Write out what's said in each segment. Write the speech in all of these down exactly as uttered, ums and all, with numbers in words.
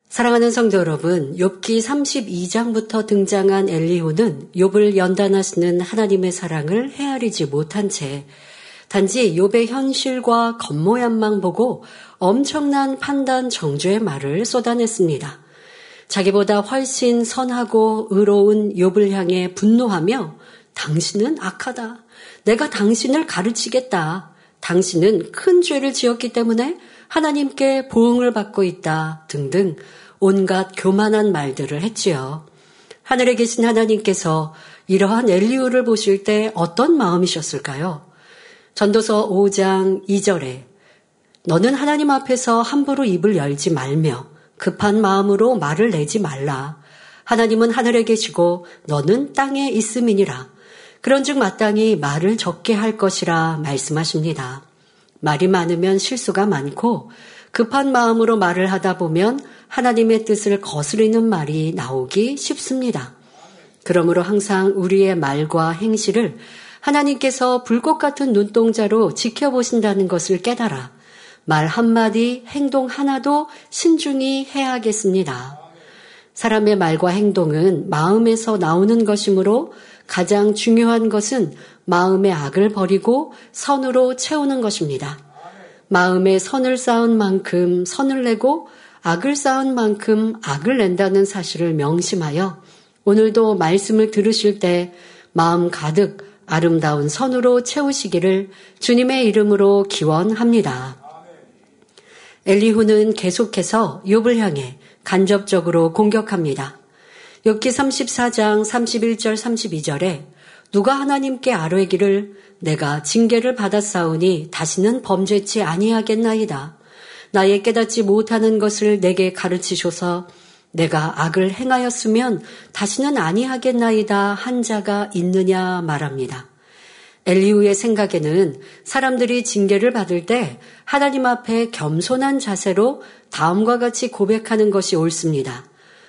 사랑하는 성도 여러분, 욥기 삼십이 장부터 등장한 엘리후는 욥을 연단하시는 하나님의 사랑을 헤아리지 못한 채 단지 욥의 현실과 겉모양만 보고 엄청난 판단 정죄의 말을 쏟아냈습니다. 자기보다 훨씬 선하고 의로운 욥을 향해 분노하며 당신은 악하다. 내가 당신을 가르치겠다. 당신은 큰 죄를 지었기 때문에 하나님께 보응을 받고 있다. 등등 온갖 교만한 말들을 했지요. 하늘에 계신 하나님께서 이러한 엘리후를 보실 때 어떤 마음이셨을까요? 전도서 오 장 이 절에 너는 하나님 앞에서 함부로 입을 열지 말며 급한 마음으로 말을 내지 말라. 하나님은 하늘에 계시고 너는 땅에 있음이니라. 그런즉 마땅히 말을 적게 할 것이라 말씀하십니다. 말이 많으면 실수가 많고 급한 마음으로 말을 하다 보면 하나님의 뜻을 거스르는 말이 나오기 쉽습니다. 그러므로 항상 우리의 말과 행실을 하나님께서 불꽃 같은 눈동자로 지켜보신다는 것을 깨달아 말 한마디, 행동 하나도 신중히 해야겠습니다. 사람의 말과 행동은 마음에서 나오는 것이므로 가장 중요한 것은 마음의 악을 버리고 선으로 채우는 것입니다. 마음에 선을 쌓은 만큼 선을 내고 악을 쌓은 만큼 악을 낸다는 사실을 명심하여 오늘도 말씀을 들으실 때 마음 가득 아름다운 선으로 채우시기를 주님의 이름으로 기원합니다. 엘리후는 계속해서 욥을 향해 간접적으로 공격합니다. 욥기 삼십사 장 삼십일 절 삼십이 절에 누가 하나님께 아뢰기를 내가 징계를 받았사오니 다시는 범죄치 아니하겠나이다. 나의 깨닫지 못하는 것을 내게 가르치소서. 내가 악을 행하였으면 다시는 아니하겠나이다 한 자가 있느냐 말합니다. 엘리후의 생각에는 사람들이 징계를 받을 때 하나님 앞에 겸손한 자세로 다음과 같이 고백하는 것이 옳습니다.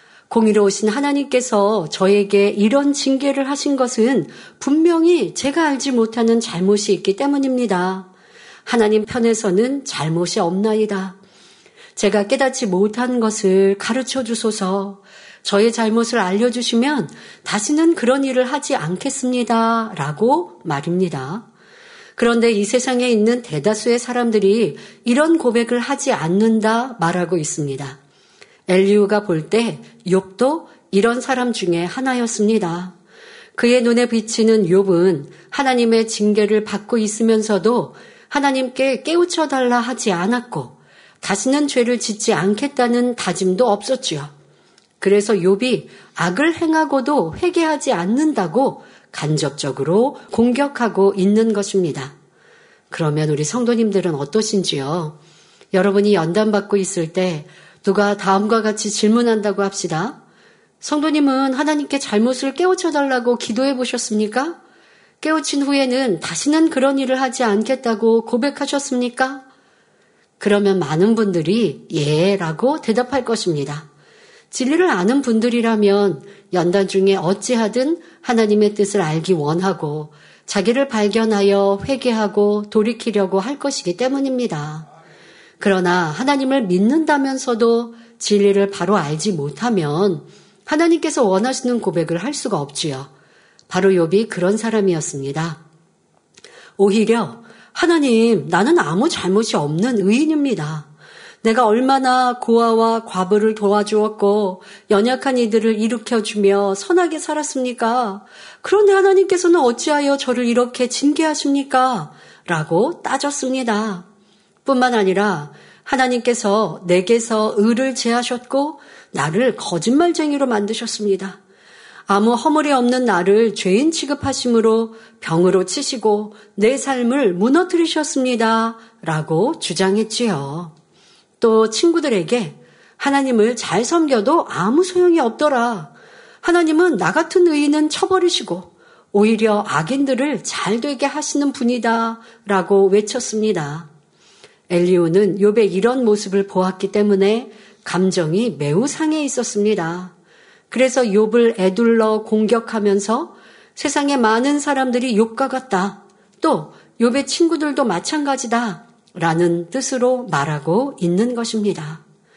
공의로우신 하나님께서 저에게 이런 징계를 하신 것은 분명히 제가 알지 못하는 잘못이 있기 때문입니다. 하나님 편에서는 잘못이 없나이다. 제가 깨닫지 못한 것을 가르쳐 주소서. 저의 잘못을 알려주시면 다시는 그런 일을 하지 않겠습니다. 라고 말입니다. 그런데 이 세상에 있는 대다수의 사람들이 이런 고백을 하지 않는다 말하고 있습니다. 엘리후가 볼 때 욥도 이런 사람 중에 하나였습니다. 그의 눈에 비치는 욥은 하나님의 징계를 받고 있으면서도 하나님께 깨우쳐달라 하지 않았고 다시는 죄를 짓지 않겠다는 다짐도 없었지요. 그래서 욥이 악을 행하고도 회개하지 않는다고 간접적으로 공격하고 있는 것입니다. 그러면 우리 성도님들은 어떠신지요? 여러분이 연단받고 있을 때 누가 다음과 같이 질문한다고 합시다. 성도님은 하나님께 잘못을 깨우쳐달라고 기도해 보셨습니까? 깨우친 후에는 다시는 그런 일을 하지 않겠다고 고백하셨습니까? 그러면 많은 분들이 예 라고 대답할 것입니다. 진리를 아는 분들이라면 연단 중에 어찌하든 하나님의 뜻을 알기 원하고 자기를 발견하여 회개하고 돌이키려고 할 것이기 때문입니다. 그러나 하나님을 믿는다면서도 진리를 바로 알지 못하면 하나님께서 원하시는 고백을 할 수가 없지요. 바로 욥이 그런 사람이었습니다. 오히려 하나님, 나는 아무 잘못이 없는 의인입니다. 내가 얼마나 고아와 과부를 도와주었고 연약한 이들을 일으켜주며 선하게 살았습니까? 그런데 하나님께서는 어찌하여 저를 이렇게 징계하십니까? 라고 따졌습니다. 뿐만 아니라 하나님께서 내게서 의를 제하셨고 나를 거짓말쟁이로 만드셨습니다. 아무 허물이 없는 나를 죄인 취급하심으로 병으로 치시고 내 삶을 무너뜨리셨습니다. 라고 주장했지요. 또 친구들에게 하나님을 잘 섬겨도 아무 소용이 없더라. 하나님은 나 같은 의인은 쳐버리시고 오히려 악인들을 잘 되게 하시는 분이다. 라고 외쳤습니다. 엘리후는 욥의 이런 모습을 보았기 때문에 감정이 매우 상해 있었습니다. 그래서 욥을 에둘러 공격하면서 세상의 많은 사람들이 욥과 같다. 또 욥의 친구들도 마찬가지다. 라는 뜻으로 말하고 있는 것입니다.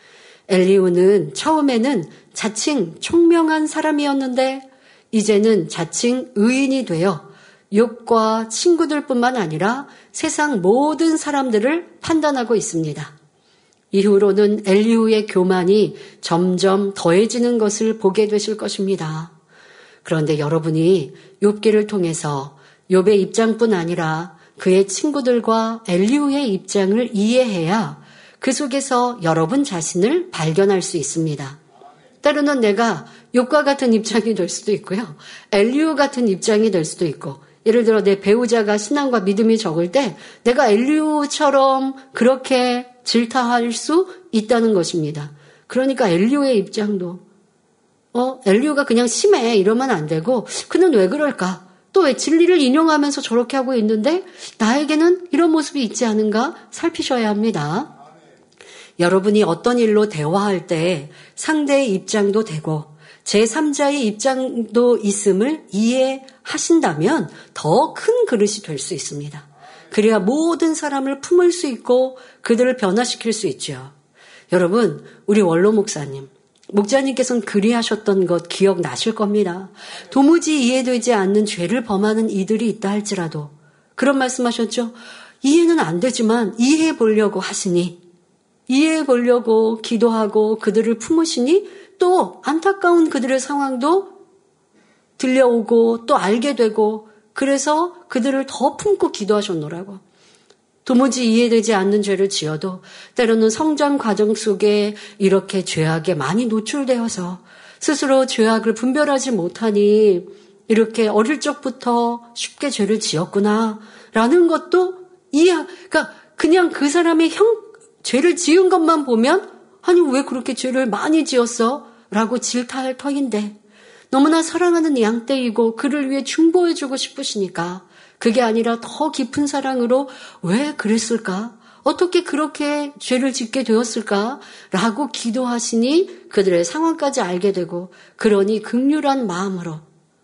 엘리후는 처음에는 자칭 총명한 사람이었는데 이제는 자칭 의인이 되어 욥과 친구들뿐만 아니라 세상 모든 사람들을 판단하고 있습니다. 이후로는 엘리후의 교만이 점점 더해지는 것을 보게 되실 것입니다. 그런데 여러분이 욥기를 통해서 욥의 입장뿐 아니라 그의 친구들과 엘리후의 입장을 이해해야 그 속에서 여러분 자신을 발견할 수 있습니다. 때로는 내가 욥과 같은 입장이 될 수도 있고요. 엘리후 같은 입장이 될 수도 있고, 예를 들어 내 배우자가 신앙과 믿음이 적을 때 내가 엘리후처럼 그렇게 질타할 수 있다는 것입니다. 그러니까 엘리후의 입장도 어 엘리후가 그냥 심해 이러면 안 되고, 그는 왜 그럴까? 또 왜 진리를 인용하면서 저렇게 하고 있는데 나에게는 이런 모습이 있지 않은가 살피셔야 합니다. 여러분이 어떤 일로 대화할 때 상대의 입장도 되고 제삼자의 입장도 있음을 이해하신다면 더 큰 그릇이 될 수 있습니다. 그래야 모든 사람을 품을 수 있고 그들을 변화시킬 수 있죠. 여러분, 우리 원로 목사님, 목자님께서는 그리하셨던 것 기억나실 겁니다. 도무지 이해되지 않는 죄를 범하는 이들이 있다 할지라도 그런 말씀하셨죠. 이해는 안 되지만 이해해 보려고 하시니, 이해해 보려고 기도하고 그들을 품으시니 또 안타까운 그들의 상황도 들려오고 또 알게 되고, 그래서 그들을 더 품고 기도하셨노라고. 도무지 이해되지 않는 죄를 지어도 때로는 성장 과정 속에 이렇게 죄악에 많이 노출되어서 스스로 죄악을 분별하지 못하니 이렇게 어릴 적부터 쉽게 죄를 지었구나 라는 것도 이해, 그러니까 그냥 그 사람의 형, 죄를 지은 것만 보면 아니 왜 그렇게 죄를 많이 지었어? 라고 질타할 터인데, 너무나 사랑하는 양떼이고 그를 위해 중보해주고 싶으시니까 그게 아니라 더 깊은 사랑으로 왜 그랬을까? 어떻게 그렇게 죄를 짓게 되었을까? 라고 기도하시니 그들의 상황까지 알게 되고, 그러니 긍휼한 마음으로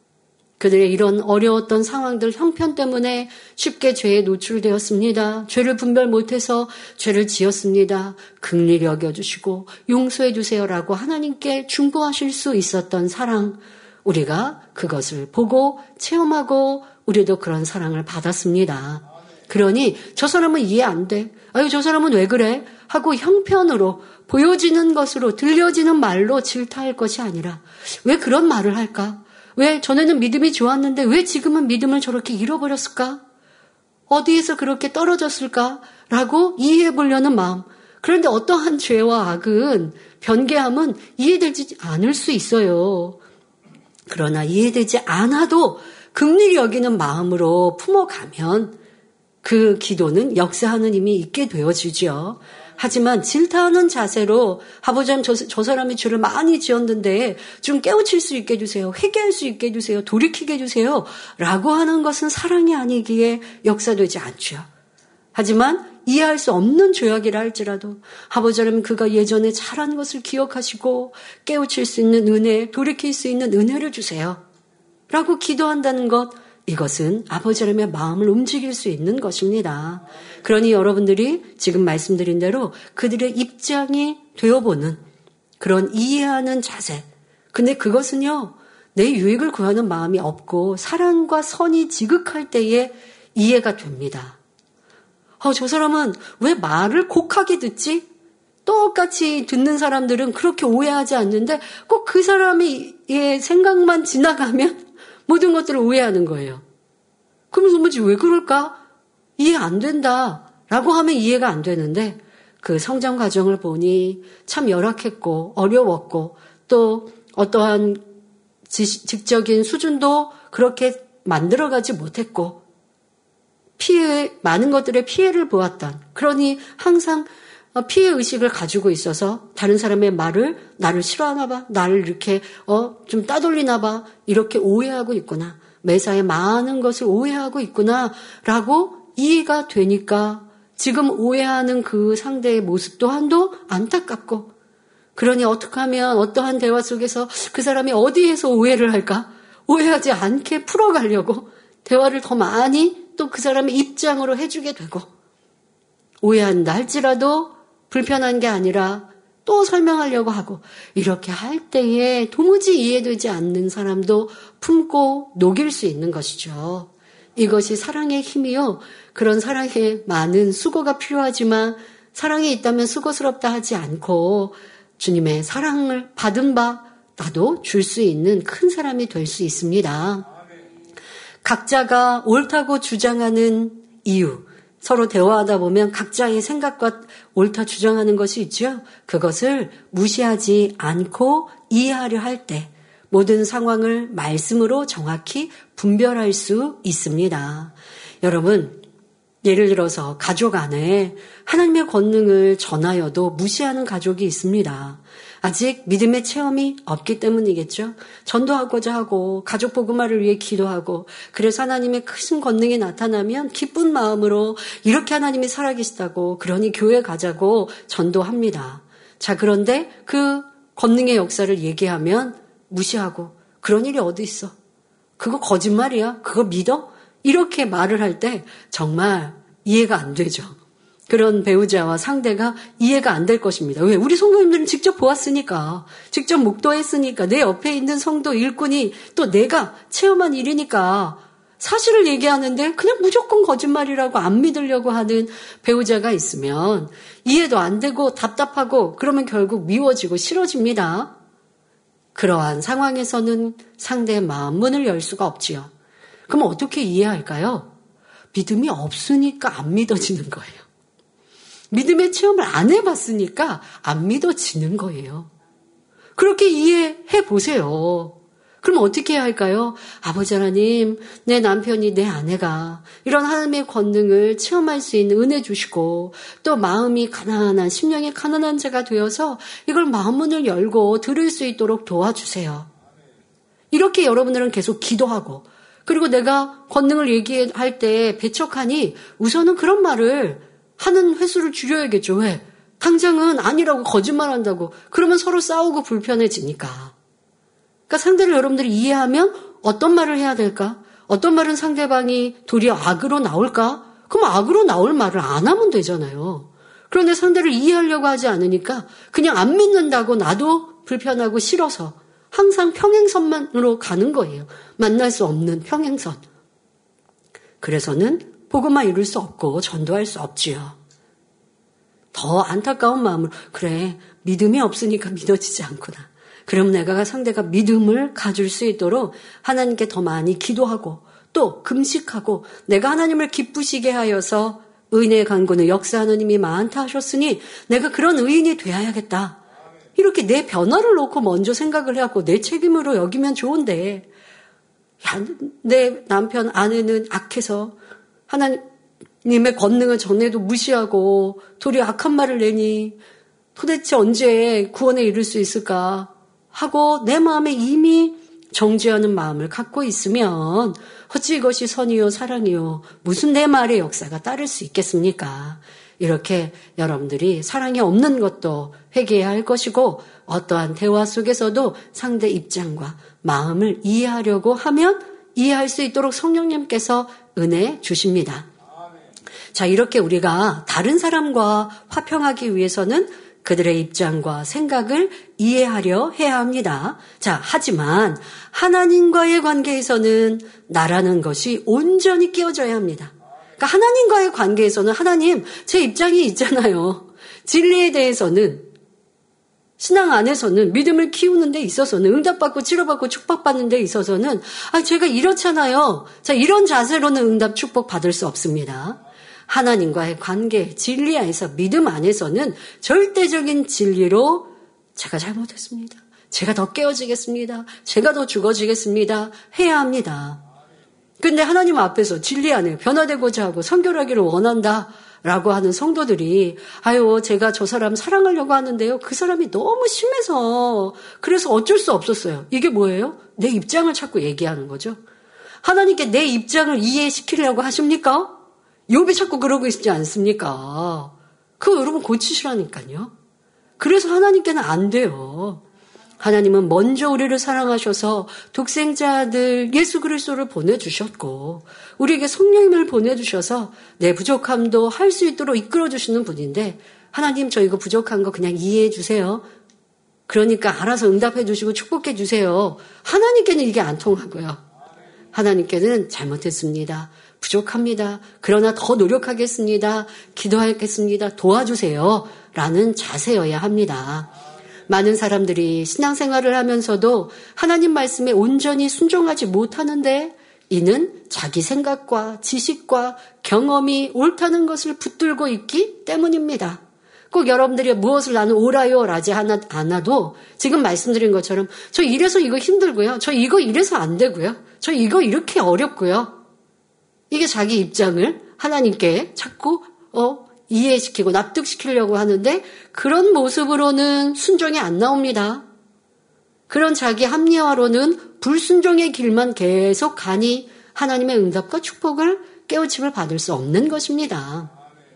그들의 이런 어려웠던 상황들, 형편 때문에 쉽게 죄에 노출되었습니다. 죄를 분별 못해서 죄를 지었습니다. 긍휼히 여겨주시고 용서해 주세요라고 하나님께 중보하실 수 있었던 사랑, 우리가 그것을 보고 체험하고 우리도 그런 사랑을 받았습니다. 그러니 저 사람은 이해 안 돼. 아유 저 사람은 왜 그래? 하고 형편으로 보여지는 것으로 들려지는 말로 질타할 것이 아니라 왜 그런 말을 할까? 왜 전에는 믿음이 좋았는데 왜 지금은 믿음을 저렇게 잃어버렸을까? 어디에서 그렇게 떨어졌을까? 라고 이해해 보려는 마음. 그런데 어떠한 죄와 악은, 변개함은 이해되지 않을 수 있어요. 그러나 이해되지 않아도 긍휼히 여기는 마음으로 품어가면 그 기도는 역사하는 힘이 있게 되어지죠. 하지만 질타하는 자세로 아버지님 저, 저 사람이 죄를 많이 지었는데 좀 깨우칠 수 있게 해주세요. 회개할 수 있게 해주세요. 돌이키게 해주세요. 라고 하는 것은 사랑이 아니기에 역사되지 않죠. 하지만 이해할 수 없는 죄악이라 할지라도 아버지님 그가 예전에 잘한 것을 기억하시고 깨우칠 수 있는 은혜, 돌이킬 수 있는 은혜를 주세요. 라고 기도한다는 것, 이것은 아버지 하나님의 마음을 움직일 수 있는 것입니다. 그러니 여러분들이 지금 말씀드린 대로 그들의 입장이 되어보는 그런 이해하는 자세. 근데 그것은요, 내 유익을 구하는 마음이 없고 사랑과 선이 지극할 때에 이해가 됩니다. 어, 저 사람은 왜 말을 곡하게 듣지? 똑같이 듣는 사람들은 그렇게 오해하지 않는데 꼭 그 사람의 생각만 지나가면 모든 것들을 오해하는 거예요. 그러면서 뭐지 왜 그럴까? 이해 안 된다 라고 하면 이해가 안 되는데 그 성장 과정을 보니 참 열악했고 어려웠고 또 어떠한 지식적인 수준도 그렇게 만들어가지 못했고 피해, 많은 것들의 피해를 보았던, 그러니 항상 피해 의식을 가지고 있어서 다른 사람의 말을 나를 싫어하나 봐, 나를 이렇게 어, 좀 따돌리나 봐, 이렇게 오해하고 있구나, 매사에 많은 것을 오해하고 있구나 라고 이해가 되니까 지금 오해하는 그 상대의 모습 또한도 안타깝고, 그러니 어떻게 하면 어떠한 대화 속에서 그 사람이 어디에서 오해를 할까? 오해하지 않게 풀어가려고 대화를 더 많이 또 그 사람의 입장으로 해주게 되고, 오해한다 할지라도 불편한 게 아니라 또 설명하려고 하고 이렇게 할 때에 도무지 이해되지 않는 사람도 품고 녹일 수 있는 것이죠. 이것이 사랑의 힘이요. 그런 사랑에 많은 수고가 필요하지만 사랑이 있다면 수고스럽다 하지 않고 주님의 사랑을 받은 바 나도 줄 수 있는 큰 사람이 될 수 있습니다. 각자가 옳다고 주장하는 이유, 서로 대화하다 보면 각자의 생각과 옳다 주장하는 것이 있죠. 그것을 무시하지 않고 이해하려 할 때 모든 상황을 말씀으로 정확히 분별할 수 있습니다. 여러분, 예를 들어서 가족 안에 하나님의 권능을 전하여도 무시하는 가족이 있습니다. 아직 믿음의 체험이 없기 때문이겠죠. 전도하고자 하고 가족 복음화를 위해 기도하고 그래서 하나님의 큰 권능이 나타나면 기쁜 마음으로 이렇게 하나님이 살아계시다고 그러니 교회 가자고 전도합니다. 자, 그런데 그 권능의 역사를 얘기하면 무시하고 그런 일이 어디 있어? 그거 거짓말이야? 그거 믿어? 이렇게 말을 할 때 정말 이해가 안 되죠. 그런 배우자와 상대가 이해가 안 될 것입니다. 왜? 우리 성도님들은 직접 보았으니까, 직접 묵도했으니까, 내 옆에 있는 성도 일꾼이 또 내가 체험한 일이니까 사실을 얘기하는데 그냥 무조건 거짓말이라고 안 믿으려고 하는 배우자가 있으면 이해도 안 되고 답답하고 그러면 결국 미워지고 싫어집니다. 그러한 상황에서는 상대의 마음 문을 열 수가 없지요. 그럼 어떻게 이해할까요? 믿음이 없으니까 안 믿어지는 거예요. 믿음의 체험을 안 해봤으니까 안 믿어지는 거예요. 그렇게 이해해 보세요. 그럼 어떻게 해야 할까요? 아버지 하나님, 내 남편이 내 아내가 이런 하나님의 권능을 체험할 수 있는 은혜 주시고 또 마음이 가난한, 심령이 가난한 자가 되어서 이걸 마음문을 열고 들을 수 있도록 도와주세요. 이렇게 여러분들은 계속 기도하고 그리고 내가 권능을 얘기할 때 배척하니 우선은 그런 말을 하는 횟수를 줄여야겠죠. 왜? 당장은 아니라고 거짓말한다고 그러면 서로 싸우고 불편해지니까. 그러니까 상대를 여러분들이 이해하면 어떤 말을 해야 될까? 어떤 말은 상대방이 도리어 악으로 나올까? 그럼 악으로 나올 말을 안 하면 되잖아요. 그런데 상대를 이해하려고 하지 않으니까 그냥 안 믿는다고 나도 불편하고 싫어서 항상 평행선만으로 가는 거예요. 만날 수 없는 평행선. 그래서는 복음만 이룰 수 없고 전도할 수 없지요. 더 안타까운 마음으로 그래 믿음이 없으니까 믿어지지 않구나. 그럼 내가 상대가 믿음을 가질 수 있도록 하나님께 더 많이 기도하고 또 금식하고 내가 하나님을 기쁘시게 하여서 은혜의 강구는 역사하는 힘이 많다 하셨으니 내가 그런 의인이 되어야겠다. 이렇게 내 변화를 놓고 먼저 생각을 해갖고 내 책임으로 여기면 좋은데 야, 내 남편 아내는 악해서 하나님의 권능을 전해도 무시하고 도리어 악한 말을 내니 도대체 언제 구원에 이를 수 있을까 하고 내 마음에 이미 정죄하는 마음을 갖고 있으면 어찌 이것이 선이요 사랑이요 무슨 내 말의 역사가 따를 수 있겠습니까? 이렇게 여러분들이 사랑이 없는 것도 회개해야 할 것이고 어떠한 대화 속에서도 상대 입장과 마음을 이해하려고 하면 이해할 수 있도록 성령님께서 은혜 주십니다. 자, 이렇게 우리가 다른 사람과 화평하기 위해서는 그들의 입장과 생각을 이해하려 해야 합니다. 자, 하지만 하나님과의 관계에서는 나라는 것이 온전히 끼워져야 합니다. 그러니까 하나님과의 관계에서는 하나님 제 입장이 있잖아요. 진리에 대해서는 신앙 안에서는 믿음을 키우는 데 있어서는 응답받고 치료받고 축복받는 데 있어서는 아 제가 이렇잖아요. 자, 이런 자세로는 응답 축복 받을 수 없습니다. 하나님과의 관계, 진리 안에서 믿음 안에서는 절대적인 진리로 제가 잘못했습니다. 제가 더 깨어지겠습니다. 제가 더 죽어지겠습니다. 해야 합니다. 근데 하나님 앞에서 진리 안에 변화되고자 하고 선결하기를 원한다라고 하는 성도들이 아유 제가 저 사람 사랑하려고 하는데요. 그 사람이 너무 심해서 그래서 어쩔 수 없었어요. 이게 뭐예요? 내 입장을 자꾸 얘기하는 거죠. 하나님께 내 입장을 이해시키려고 하십니까? 욥이 자꾸 그러고 있지 않습니까? 그거 여러분 고치시라니까요. 그래서 하나님께는 안 돼요. 하나님은 먼저 우리를 사랑하셔서 독생자 아들 예수 그리스도를 보내주셨고 우리에게 성령님을 보내주셔서 내 부족함도 할 수 있도록 이끌어주시는 분인데 하나님 저 이거 부족한 거 그냥 이해해 주세요. 그러니까 알아서 응답해 주시고 축복해 주세요. 하나님께는 이게 안 통하고요. 하나님께는 잘못했습니다. 부족합니다. 그러나 더 노력하겠습니다. 기도하겠습니다. 도와주세요. 라는 자세여야 합니다. 많은 사람들이 신앙생활을 하면서도 하나님 말씀에 온전히 순종하지 못하는데 이는 자기 생각과 지식과 경험이 옳다는 것을 붙들고 있기 때문입니다. 꼭 여러분들이 무엇을 나는 옳아요 라지 않아도 지금 말씀드린 것처럼 저 이래서 이거 힘들고요. 저 이거 이래서 안 되고요. 저 이거 이렇게 어렵고요. 이게 자기 입장을 하나님께 자꾸 어, 이해시키고 납득시키려고 하는데 그런 모습으로는 순종이 안 나옵니다. 그런 자기 합리화로는 불순종의 길만 계속 가니 하나님의 응답과 축복을 깨우침을 받을 수 없는 것입니다.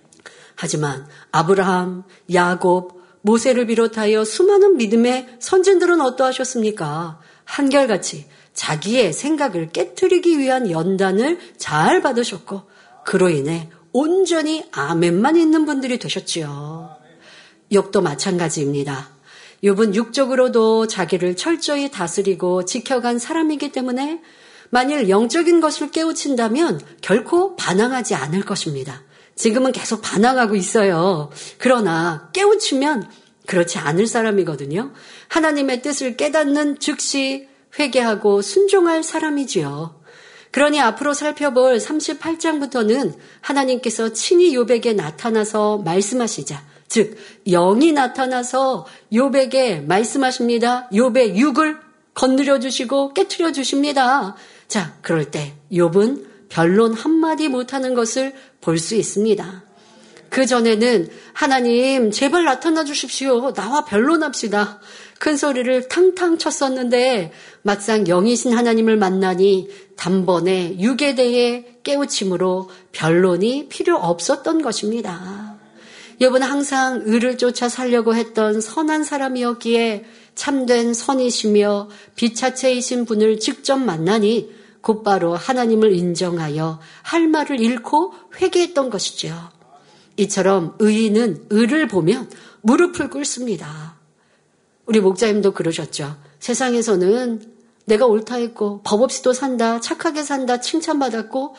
하지만 아브라함, 야곱, 모세를 비롯하여 수많은 믿음의 선진들은 어떠하셨습니까? 한결같이 자기의 생각을 깨트리기 위한 연단을 잘 받으셨고 그로 인해 온전히 아멘만 있는 분들이 되셨지요. 욥도 마찬가지입니다. 욥은 육적으로도 자기를 철저히 다스리고 지켜간 사람이기 때문에 만일 영적인 것을 깨우친다면 결코 반항하지 않을 것입니다. 지금은 계속 반항하고 있어요. 그러나 깨우치면 그렇지 않을 사람이거든요. 하나님의 뜻을 깨닫는 즉시 회개하고 순종할 사람이지요. 그러니 앞으로 살펴볼 삼십팔 장부터는 하나님께서 친히 욥에게 나타나서 말씀하시자, 즉 영이 나타나서 욥에게 말씀하십니다. 욥의 육을 건드려 주시고 깨트려 주십니다. 자, 그럴 때 욥은 변론 한마디 못하는 것을 볼 수 있습니다. 그 전에는 하나님 제발 나타나 주십시오. 나와 변론합시다. 큰 소리를 탕탕 쳤었는데 막상 영이신 하나님을 만나니 단번에 육에 대해 깨우침으로 변론이 필요 없었던 것입니다. 욥은 항상 의를 쫓아 살려고 했던 선한 사람이었기에 참된 선이시며 빛자체이신 분을 직접 만나니 곧바로 하나님을 인정하여 할 말을 잃고 회개했던 것이죠. 이처럼 의인은 의를 보면 무릎을 꿇습니다. 우리 목자님도 그러셨죠. 세상에서는 내가 옳다 했고 법 없이도 산다, 착하게 산다, 칭찬받았고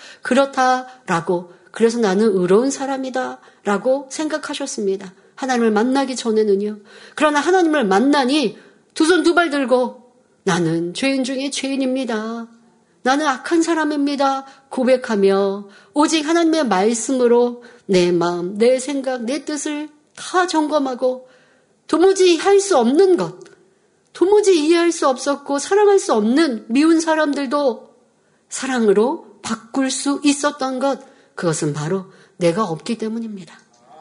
그렇다라고 그래서 나는 의로운 사람이다 라고 생각하셨습니다. 하나님을 만나기 전에는요. 그러나 하나님을 만나니 두 손 두 발 들고 나는 죄인 중에 죄인입니다. 나는 악한 사람입니다. 고백하며 오직 하나님의 말씀으로 내 마음, 내 생각, 내 뜻을 다 점검하고 도무지 할 수 없는 것, 도무지 이해할 수 없었고 사랑할 수 없는 미운 사람들도 사랑으로 바꿀 수 있었던 것, 그것은 바로 내가 없기 때문입니다.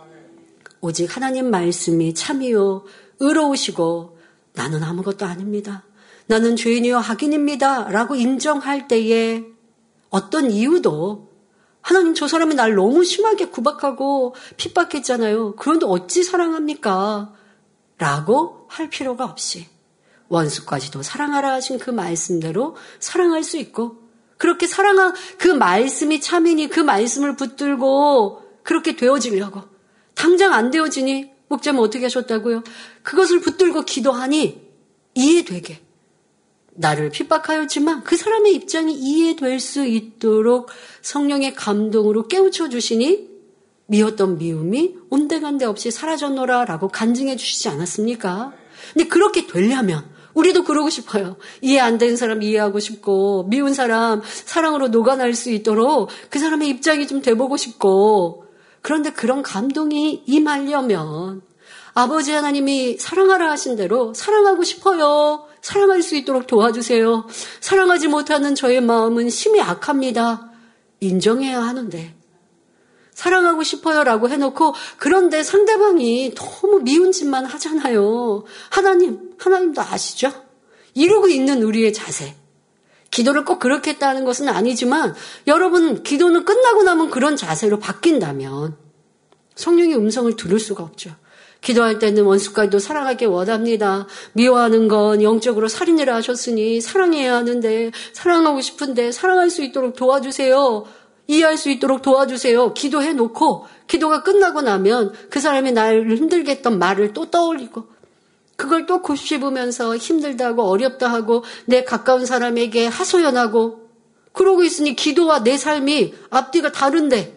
오직 하나님 말씀이 참이요 의로우시고 나는 아무것도 아닙니다. 나는 죄인이요 악인입니다. 라고 인정할 때에 어떤 이유도 하나님 저 사람이 날 너무 심하게 구박하고 핍박했잖아요. 그런데 어찌 사랑합니까? 라고 할 필요가 없이 원수까지도 사랑하라 하신 그 말씀대로 사랑할 수 있고 그렇게 사랑한 그 말씀이 참이니 그 말씀을 붙들고 그렇게 되어지려고 당장 안 되어지니 목자님 어떻게 하셨다고요? 그것을 붙들고 기도하니 이해되게 나를 핍박하였지만 그 사람의 입장이 이해될 수 있도록 성령의 감동으로 깨우쳐 주시니 미웠던 미움이 온데간데 없이 사라졌노라 라고 간증해 주시지 않았습니까? 근데 그렇게 되려면 우리도 그러고 싶어요. 이해 안 되는 사람 이해하고 싶고 미운 사람 사랑으로 녹아날 수 있도록 그 사람의 입장이 좀 돼보고 싶고 그런데 그런 감동이 임하려면 아버지 하나님이 사랑하라 하신 대로 사랑하고 싶어요. 사랑할 수 있도록 도와주세요. 사랑하지 못하는 저의 마음은 심히 악합니다. 인정해야 하는데 사랑하고 싶어요 라고 해놓고 그런데 상대방이 너무 미운 짓만 하잖아요. 하나님, 하나님도 아시죠? 이러고 있는 우리의 자세. 기도를 꼭 그렇게 했다는 것은 아니지만 여러분 기도는 끝나고 나면 그런 자세로 바뀐다면 성령의 음성을 들을 수가 없죠. 기도할 때는 원수까지도 사랑하기 원합니다. 미워하는 건 영적으로 살인을 하셨으니 사랑해야 하는데, 사랑하고 싶은데 사랑할 수 있도록 도와주세요. 이해할 수 있도록 도와주세요. 기도해 놓고 기도가 끝나고 나면 그 사람이 나를 힘들게 했던 말을 또 떠올리고 그걸 또 곱씹으면서 힘들다 하고 어렵다 하고 내 가까운 사람에게 하소연하고 그러고 있으니 기도와 내 삶이 앞뒤가 다른데,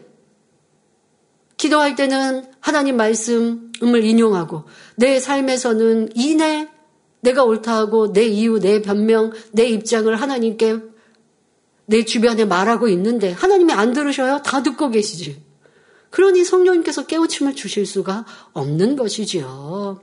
기도할 때는 하나님 말씀을 인용하고 내 삶에서는 이내 내가 옳다 하고 내 이유, 내 변명, 내 입장을 하나님께 내 주변에 말하고 있는데 하나님이 안 들으셔요? 다 듣고 계시지. 그러니 성령님께서 깨우침을 주실 수가 없는 것이지요.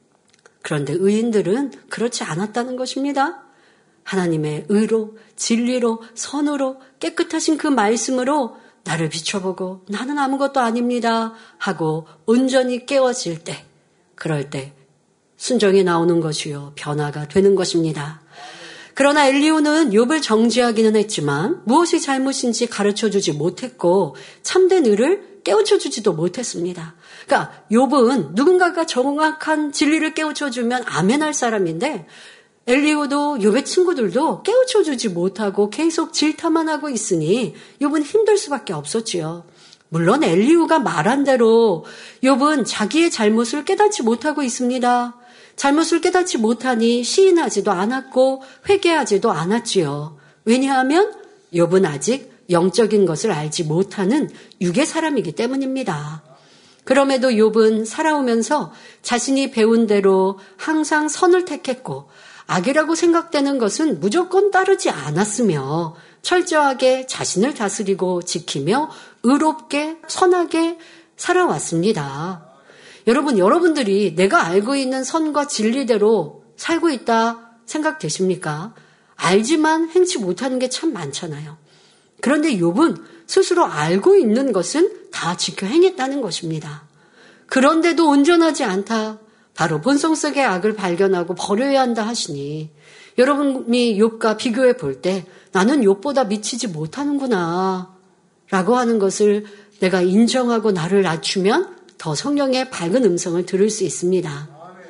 그런데 의인들은 그렇지 않았다는 것입니다. 하나님의 의로, 진리로, 선으로, 깨끗하신 그 말씀으로 나를 비춰보고 나는 아무것도 아닙니다 하고 온전히 깨어질 때, 그럴 때 순종이 나오는 것이요 변화가 되는 것입니다. 그러나 엘리후는 욥을 정죄하기는 했지만 무엇이 잘못인지 가르쳐주지 못했고 참된 의를 깨우쳐주지도 못했습니다. 그러니까 욥은 누군가가 정확한 진리를 깨우쳐주면 아멘할 사람인데, 엘리후도 욥의 친구들도 깨우쳐주지 못하고 계속 질타만 하고 있으니 욥은 힘들 수밖에 없었지요. 물론 엘리후가 말한 대로 욥은 자기의 잘못을 깨닫지 못하고 있습니다. 잘못을 깨닫지 못하니 시인하지도 않았고 회개하지도 않았지요. 왜냐하면 욥은 아직 영적인 것을 알지 못하는 육의 사람이기 때문입니다. 그럼에도 욥은 살아오면서 자신이 배운 대로 항상 선을 택했고 악이라고 생각되는 것은 무조건 따르지 않았으며 철저하게 자신을 다스리고 지키며 의롭게 선하게 살아왔습니다. 여러분, 여러분들이 내가 알고 있는 선과 진리대로 살고 있다 생각되십니까? 알지만 행치 못하는 게 참 많잖아요. 그런데 욥은 스스로 알고 있는 것은 다 지켜 행했다는 것입니다. 그런데도 온전하지 않다. 바로 본성 속의 악을 발견하고 버려야 한다 하시니 여러분이 욥과 비교해 볼 때 나는 욥보다 미치지 못하는구나 라고 하는 것을 내가 인정하고 나를 낮추면 더 성령의 밝은 음성을 들을 수 있습니다.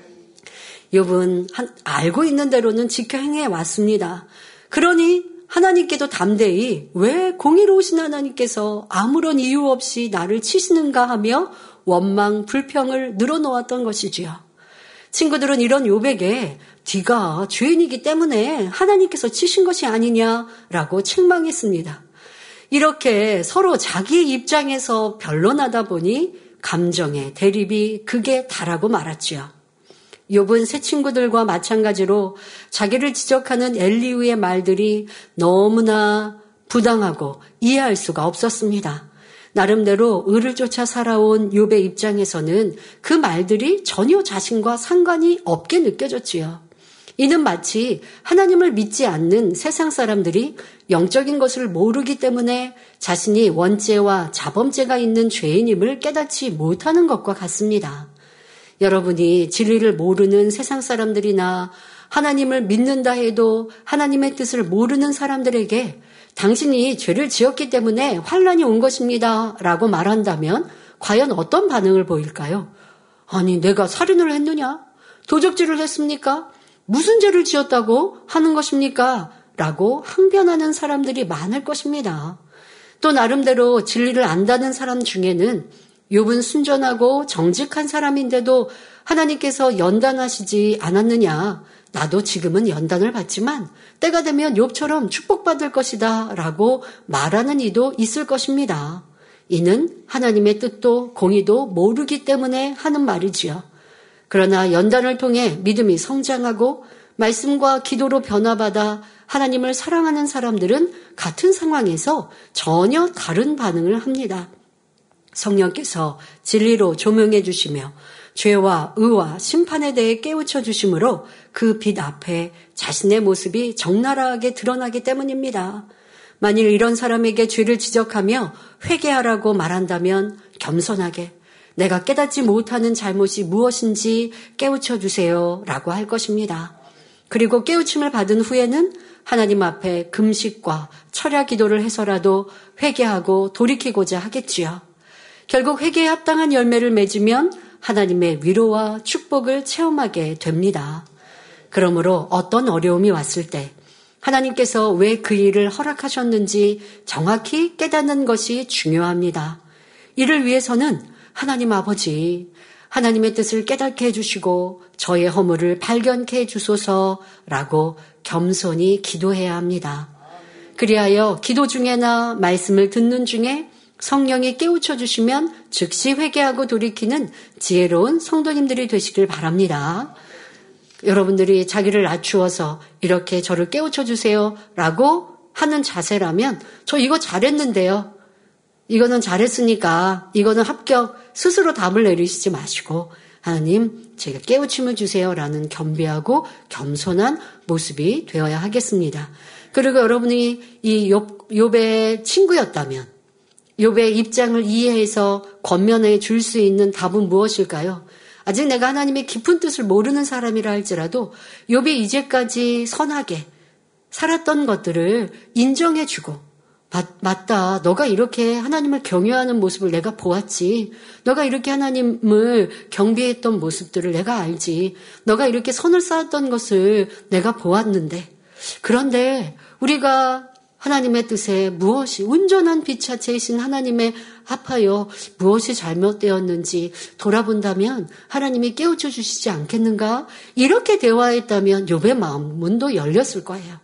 욥은 한, 알고 있는 대로는 지켜 행해 왔습니다. 그러니 하나님께도 담대히 왜 공의로우신 하나님께서 아무런 이유 없이 나를 치시는가 하며 원망, 불평을 늘어놓았던 것이지요. 친구들은 이런 욥에게 네가 죄인이기 때문에 하나님께서 치신 것이 아니냐라고 책망했습니다. 이렇게 서로 자기의 입장에서 변론하다 보니 감정의 대립이 극에 달하고 말았지요. 욥은 새 친구들과 마찬가지로 자기를 지적하는 엘리후의 말들이 너무나 부당하고 이해할 수가 없었습니다. 나름대로 의를 쫓아 살아온 욥의 입장에서는 그 말들이 전혀 자신과 상관이 없게 느껴졌지요. 이는 마치 하나님을 믿지 않는 세상 사람들이 영적인 것을 모르기 때문에 자신이 원죄와 자범죄가 있는 죄인임을 깨닫지 못하는 것과 같습니다. 여러분이 진리를 모르는 세상 사람들이나 하나님을 믿는다 해도 하나님의 뜻을 모르는 사람들에게 당신이 죄를 지었기 때문에 환난이 온 것입니다 라고 말한다면 과연 어떤 반응을 보일까요? 아니, 내가 살인을 했느냐? 도적질을 했습니까? 무슨 죄를 지었다고 하는 것입니까? 라고 항변하는 사람들이 많을 것입니다. 또 나름대로 진리를 안다는 사람 중에는 욥은 순전하고 정직한 사람인데도 하나님께서 연단하시지 않았느냐? 나도 지금은 연단을 받지만 때가 되면 욥처럼 축복받을 것이다 라고 말하는 이도 있을 것입니다. 이는 하나님의 뜻도 공의도 모르기 때문에 하는 말이지요. 그러나 연단을 통해 믿음이 성장하고 말씀과 기도로 변화받아 하나님을 사랑하는 사람들은 같은 상황에서 전혀 다른 반응을 합니다. 성령께서 진리로 조명해 주시며 죄와 의와 심판에 대해 깨우쳐 주심으로 그 빛 앞에 자신의 모습이 적나라하게 드러나기 때문입니다. 만일 이런 사람에게 죄를 지적하며 회개하라고 말한다면 겸손하게 내가 깨닫지 못하는 잘못이 무엇인지 깨우쳐 주세요 라고 할 것입니다. 그리고 깨우침을 받은 후에는 하나님 앞에 금식과 철야 기도를 해서라도 회개하고 돌이키고자 하겠지요. 결국 회개에 합당한 열매를 맺으면 하나님의 위로와 축복을 체험하게 됩니다. 그러므로 어떤 어려움이 왔을 때 하나님께서 왜 그 일을 허락하셨는지 정확히 깨닫는 것이 중요합니다. 이를 위해서는 하나님 아버지, 하나님의 뜻을 깨닫게 해주시고 저의 허물을 발견케 해주소서라고 겸손히 기도해야 합니다. 그리하여 기도 중에나 말씀을 듣는 중에 성령이 깨우쳐 주시면 즉시 회개하고 돌이키는 지혜로운 성도님들이 되시길 바랍니다. 여러분들이 자기를 낮추어서 이렇게 저를 깨우쳐 주세요 라고 하는 자세라면 저 이거 잘했는데요. 이거는 잘했으니까 이거는 합격 스스로 답을 내리시지 마시고 하나님 제가 깨우침을 주세요 라는 겸비하고 겸손한 모습이 되어야 하겠습니다. 그리고 여러분이 이 욥, 욥의 친구였다면 욥의 입장을 이해해서 권면해 줄 수 있는 답은 무엇일까요? 아직 내가 하나님의 깊은 뜻을 모르는 사람이라 할지라도 욥이 이제까지 선하게 살았던 것들을 인정해주고 맞, 맞다. 너가 이렇게 하나님을 경외하는 모습을 내가 보았지. 너가 이렇게 하나님을 경배했던 모습들을 내가 알지. 너가 이렇게 선을 쌓았던 것을 내가 보았는데 그런데 우리가 하나님의 뜻에 무엇이 온전한 빛자체이신 하나님의 합하여 무엇이 잘못되었는지 돌아본다면 하나님이 깨우쳐 주시지 않겠는가? 이렇게 대화했다면 욥의 마음 문도 열렸을 거예요.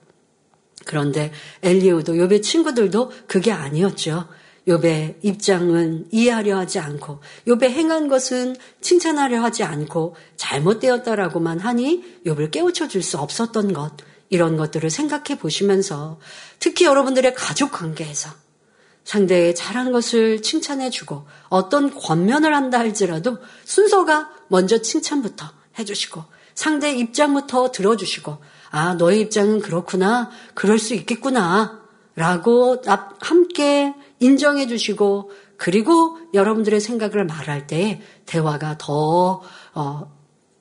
그런데 엘리후도 욥의 친구들도 그게 아니었죠. 욥의 입장은 이해하려 하지 않고 욥의 행한 것은 칭찬하려 하지 않고 잘못되었다라고만 하니 욥을 깨우쳐 줄 수 없었던 것, 이런 것들을 생각해 보시면서 특히 여러분들의 가족 관계에서 상대의 잘한 것을 칭찬해 주고 어떤 권면을 한다 할지라도 순서가 먼저 칭찬부터 해주시고 상대의 입장부터 들어주시고 아, 너의 입장은 그렇구나, 그럴 수 있겠구나 라고 함께 인정해 주시고 그리고 여러분들의 생각을 말할 때 대화가 더 어,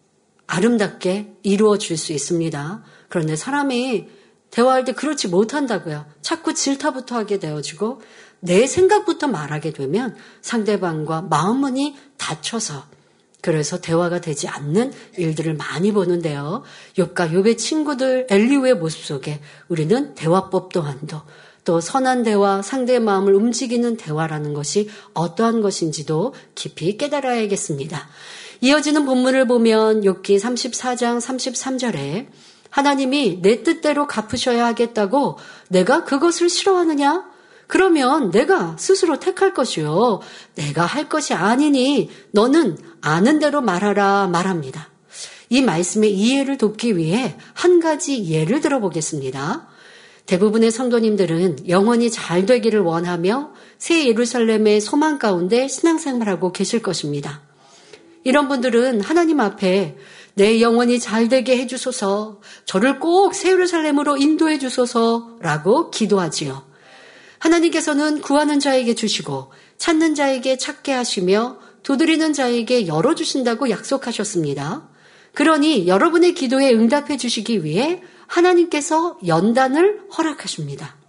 아름답게 이루어질 수 있습니다. 그런데 사람이 대화할 때 그렇지 못한다고요. 자꾸 질타부터 하게 되어지고 내 생각부터 말하게 되면 상대방과 마음문이 닫혀서 그래서 대화가 되지 않는 일들을 많이 보는데요. 욥과 욥의 친구들 엘리후의 모습 속에 우리는 대화법 또한도 또 선한 대화, 상대의 마음을 움직이는 대화라는 것이 어떠한 것인지도 깊이 깨달아야겠습니다. 이어지는 본문을 보면 욥기 삼십사 장 삼십삼 절에 하나님이 내 뜻대로 갚으셔야 하겠다고 내가 그것을 싫어하느냐? 그러면 내가 스스로 택할 것이요. 내가 할 것이 아니니 너는 아는 대로 말하라 말합니다. 이 말씀의 이해를 돕기 위해 한 가지 예를 들어보겠습니다. 대부분의 성도님들은 영원히 잘 되기를 원하며 새 예루살렘의 소망 가운데 신앙생활하고 계실 것입니다. 이런 분들은 하나님 앞에 내 영혼이 잘 되게 해주소서, 저를 꼭 새 예루살렘으로 인도해 주소서라고 기도하지요. 하나님께서는 구하는 자에게 주시고 찾는 자에게 찾게 하시며 두드리는 자에게 열어주신다고 약속하셨습니다. 그러니 여러분의 기도에 응답해 주시기 위해 하나님께서 연단을 허락하십니다.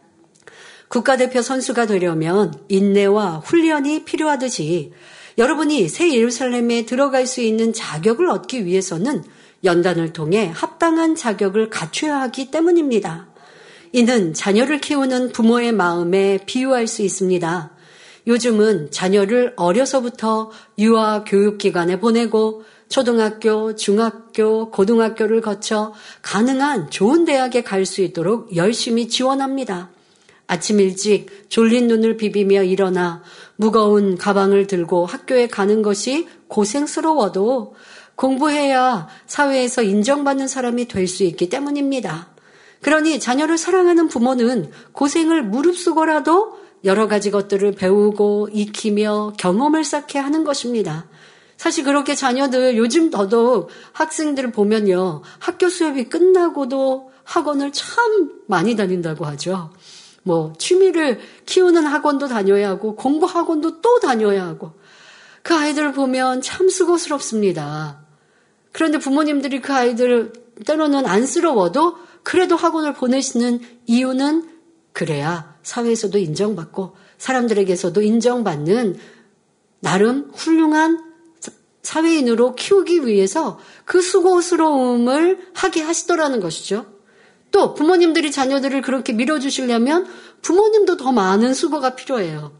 국가대표 선수가 되려면 인내와 훈련이 필요하듯이 여러분이 새 예루살렘에 들어갈 수 있는 자격을 얻기 위해서는 연단을 통해 합당한 자격을 갖춰야 하기 때문입니다. 이는 자녀를 키우는 부모의 마음에 비유할 수 있습니다. 요즘은 자녀를 어려서부터 유아 교육기관에 보내고 초등학교, 중학교, 고등학교를 거쳐 가능한 좋은 대학에 갈 수 있도록 열심히 지원합니다. 아침 일찍 졸린 눈을 비비며 일어나 무거운 가방을 들고 학교에 가는 것이 고생스러워도 공부해야 사회에서 인정받는 사람이 될 수 있기 때문입니다. 그러니 자녀를 사랑하는 부모는 고생을 무릅쓰고라도 여러 가지 것들을 배우고 익히며 경험을 쌓게 하는 것입니다. 사실 그렇게 자녀들 요즘 더더욱 학생들을 보면요. 학교 수업이 끝나고도 학원을 참 많이 다닌다고 하죠. 뭐 취미를 키우는 학원도 다녀야 하고 공부 학원도 또 다녀야 하고 그 아이들을 보면 참 수고스럽습니다. 그런데 부모님들이 그 아이들을 때로는 안쓰러워도 그래도 학원을 보내시는 이유는 그래야 사회에서도 인정받고 사람들에게서도 인정받는 나름 훌륭한 사회인으로 키우기 위해서 그 수고스러움을 하게 하시더라는 것이죠. 또 부모님들이 자녀들을 그렇게 밀어주시려면 부모님도 더 많은 수고가 필요해요.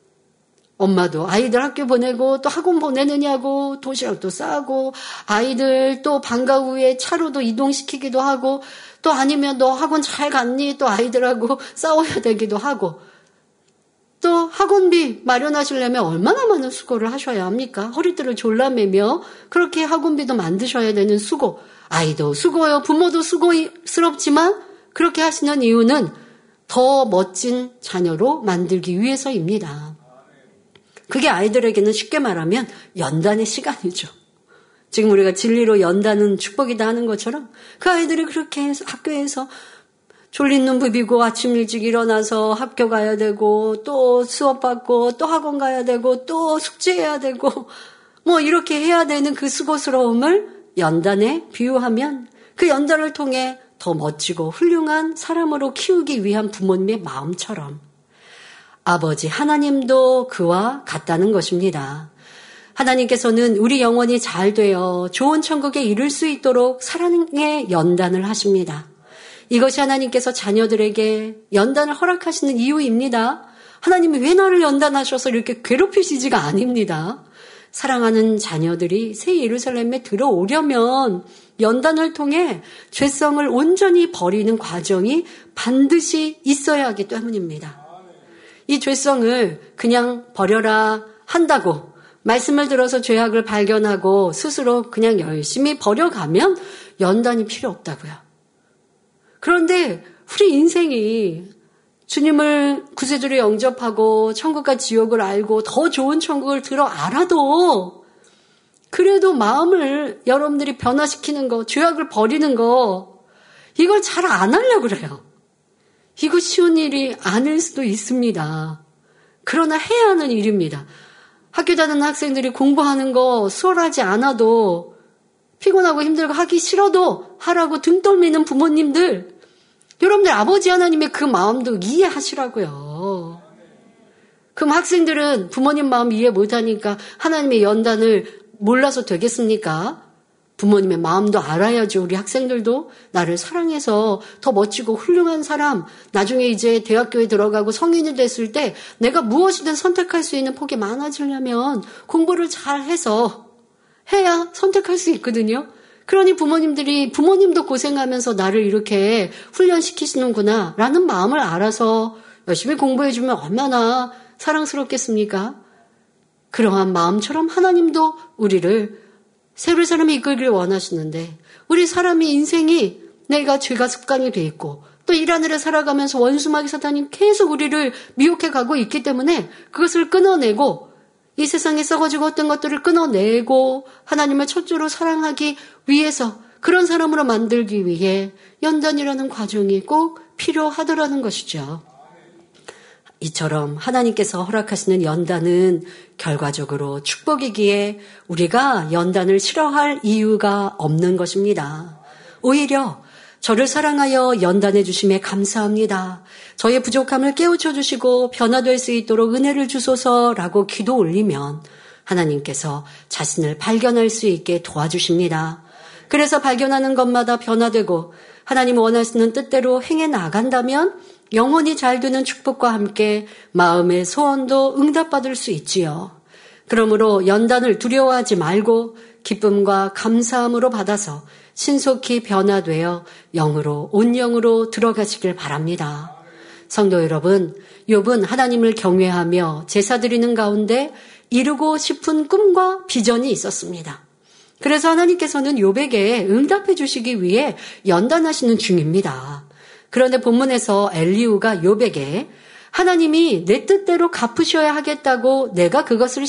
엄마도 아이들 학교 보내고 또 학원 보내느냐고 도시락도 싸고 아이들 또 방과 후에 차로도 이동시키기도 하고 또 아니면 너 학원 잘 갔니? 또 아이들하고 싸워야 되기도 하고 또 학원비 마련하시려면 얼마나 많은 수고를 하셔야 합니까? 허리띠를 졸라매며 그렇게 학원비도 만드셔야 되는 수고. 아이도 수고요. 부모도 수고스럽지만 그렇게 하시는 이유는 더 멋진 자녀로 만들기 위해서입니다. 그게 아이들에게는 쉽게 말하면 연단의 시간이죠. 지금 우리가 진리로 연단은 축복이다 하는 것처럼 그 아이들이 그렇게 해서 학교에서 졸린 눈 부비고 아침 일찍 일어나서 학교 가야 되고 또 수업 받고 또 학원 가야 되고 또 숙제해야 되고 뭐 이렇게 해야 되는 그 수고스러움을 연단에 비유하면 그 연단을 통해 더 멋지고 훌륭한 사람으로 키우기 위한 부모님의 마음처럼 아버지 하나님도 그와 같다는 것입니다. 하나님께서는 우리 영혼이 잘 되어 좋은 천국에 이를 수 있도록 사랑의 연단을 하십니다. 이것이 하나님께서 자녀들에게 연단을 허락하시는 이유입니다. 하나님이 왜 나를 연단하셔서 이렇게 괴롭히시지가 아닙니다. 사랑하는 자녀들이 새 예루살렘에 들어오려면 연단을 통해 죄성을 온전히 버리는 과정이 반드시 있어야 하기 때문입니다. 이 죄성을 그냥 버려라 한다고 말씀을 들어서 죄악을 발견하고 스스로 그냥 열심히 버려가면 연단이 필요 없다고요. 그런데 우리 인생이 주님을 구세주로 영접하고 천국과 지옥을 알고 더 좋은 천국을 들어 알아도 그래도 마음을 여러분들이 변화시키는 거, 죄악을 버리는 거 이걸 잘 안 하려고 그래요. 이거 쉬운 일이 아닐 수도 있습니다. 그러나 해야 하는 일입니다. 학교 다니는 학생들이 공부하는 거 수월하지 않아도 피곤하고 힘들고 하기 싫어도 하라고 등 떨미는 부모님들, 여러분들 아버지 하나님의 그 마음도 이해하시라고요. 그럼 학생들은 부모님 마음 이해 못하니까 하나님의 연단을 몰라서 되겠습니까? 부모님의 마음도 알아야죠. 우리 학생들도 나를 사랑해서 더 멋지고 훌륭한 사람, 나중에 이제 대학교에 들어가고 성인이 됐을 때 내가 무엇이든 선택할 수 있는 폭이 많아지려면 공부를 잘해서 해야 선택할 수 있거든요. 그러니 부모님들이 부모님도 고생하면서 나를 이렇게 훈련시키시는구나 라는 마음을 알아서 열심히 공부해주면 얼마나 사랑스럽겠습니까? 그러한 마음처럼 하나님도 우리를 새 예루살렘에 이끌기를 원하시는데 우리 사람이 인생이 내가 죄가 습관이 돼 있고 또 일 하늘에 살아가면서 원수마귀 사탄이 계속 우리를 미혹해 가고 있기 때문에 그것을 끊어내고 이 세상에 썩어지고 어떤 것들을 끊어내고 하나님을 첫째로 사랑하기 위해서 그런 사람으로 만들기 위해 연단이라는 과정이 꼭 필요하더라는 것이죠. 이처럼 하나님께서 허락하시는 연단은 결과적으로 축복이기에 우리가 연단을 싫어할 이유가 없는 것입니다. 오히려 저를 사랑하여 연단해 주심에 감사합니다. 저의 부족함을 깨우쳐 주시고 변화될 수 있도록 은혜를 주소서라고 기도 올리면 하나님께서 자신을 발견할 수 있게 도와주십니다. 그래서 발견하는 것마다 변화되고 하나님 원하시는 뜻대로 행해 나간다면 영혼이 잘 되는 축복과 함께 마음의 소원도 응답받을 수 있지요. 그러므로 연단을 두려워하지 말고 기쁨과 감사함으로 받아서 신속히 변화되어 영으로 온 영으로 들어가시길 바랍니다. 성도 여러분, 욥은 하나님을 경외하며 제사 드리는 가운데 이루고 싶은 꿈과 비전이 있었습니다. 그래서 하나님께서는 욥에게 응답해 주시기 위해 연단하시는 중입니다. 그런데 본문에서 엘리후가 욥에게 하나님이 내 뜻대로 갚으셔야 하겠다고 내가 그것을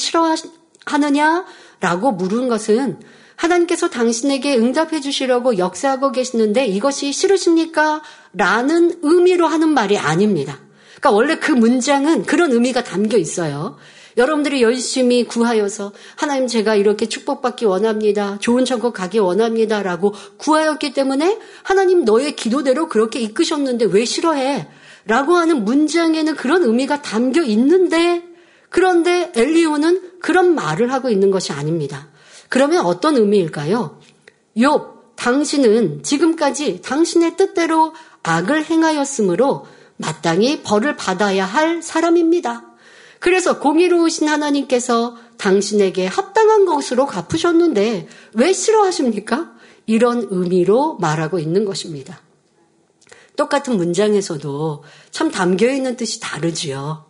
싫어하느냐라고 물은 것은 하나님께서 당신에게 응답해 주시려고 역사하고 계시는데 이것이 싫으십니까? 라는 의미로 하는 말이 아닙니다. 그러니까 원래 그 문장은 그런 의미가 담겨 있어요. 여러분들이 열심히 구하여서 하나님 제가 이렇게 축복받기 원합니다. 좋은 천국 가기 원합니다. 라고 구하였기 때문에 하나님 너의 기도대로 그렇게 이끄셨는데 왜 싫어해? 라고 하는 문장에는 그런 의미가 담겨 있는데 그런데 엘리후는 그런 말을 하고 있는 것이 아닙니다. 그러면 어떤 의미일까요? 욥, 당신은 지금까지 당신의 뜻대로 악을 행하였으므로 마땅히 벌을 받아야 할 사람입니다. 그래서 공의로우신 하나님께서 당신에게 합당한 것으로 갚으셨는데 왜 싫어하십니까? 이런 의미로 말하고 있는 것입니다. 똑같은 문장에서도 참 담겨있는 뜻이 다르지요.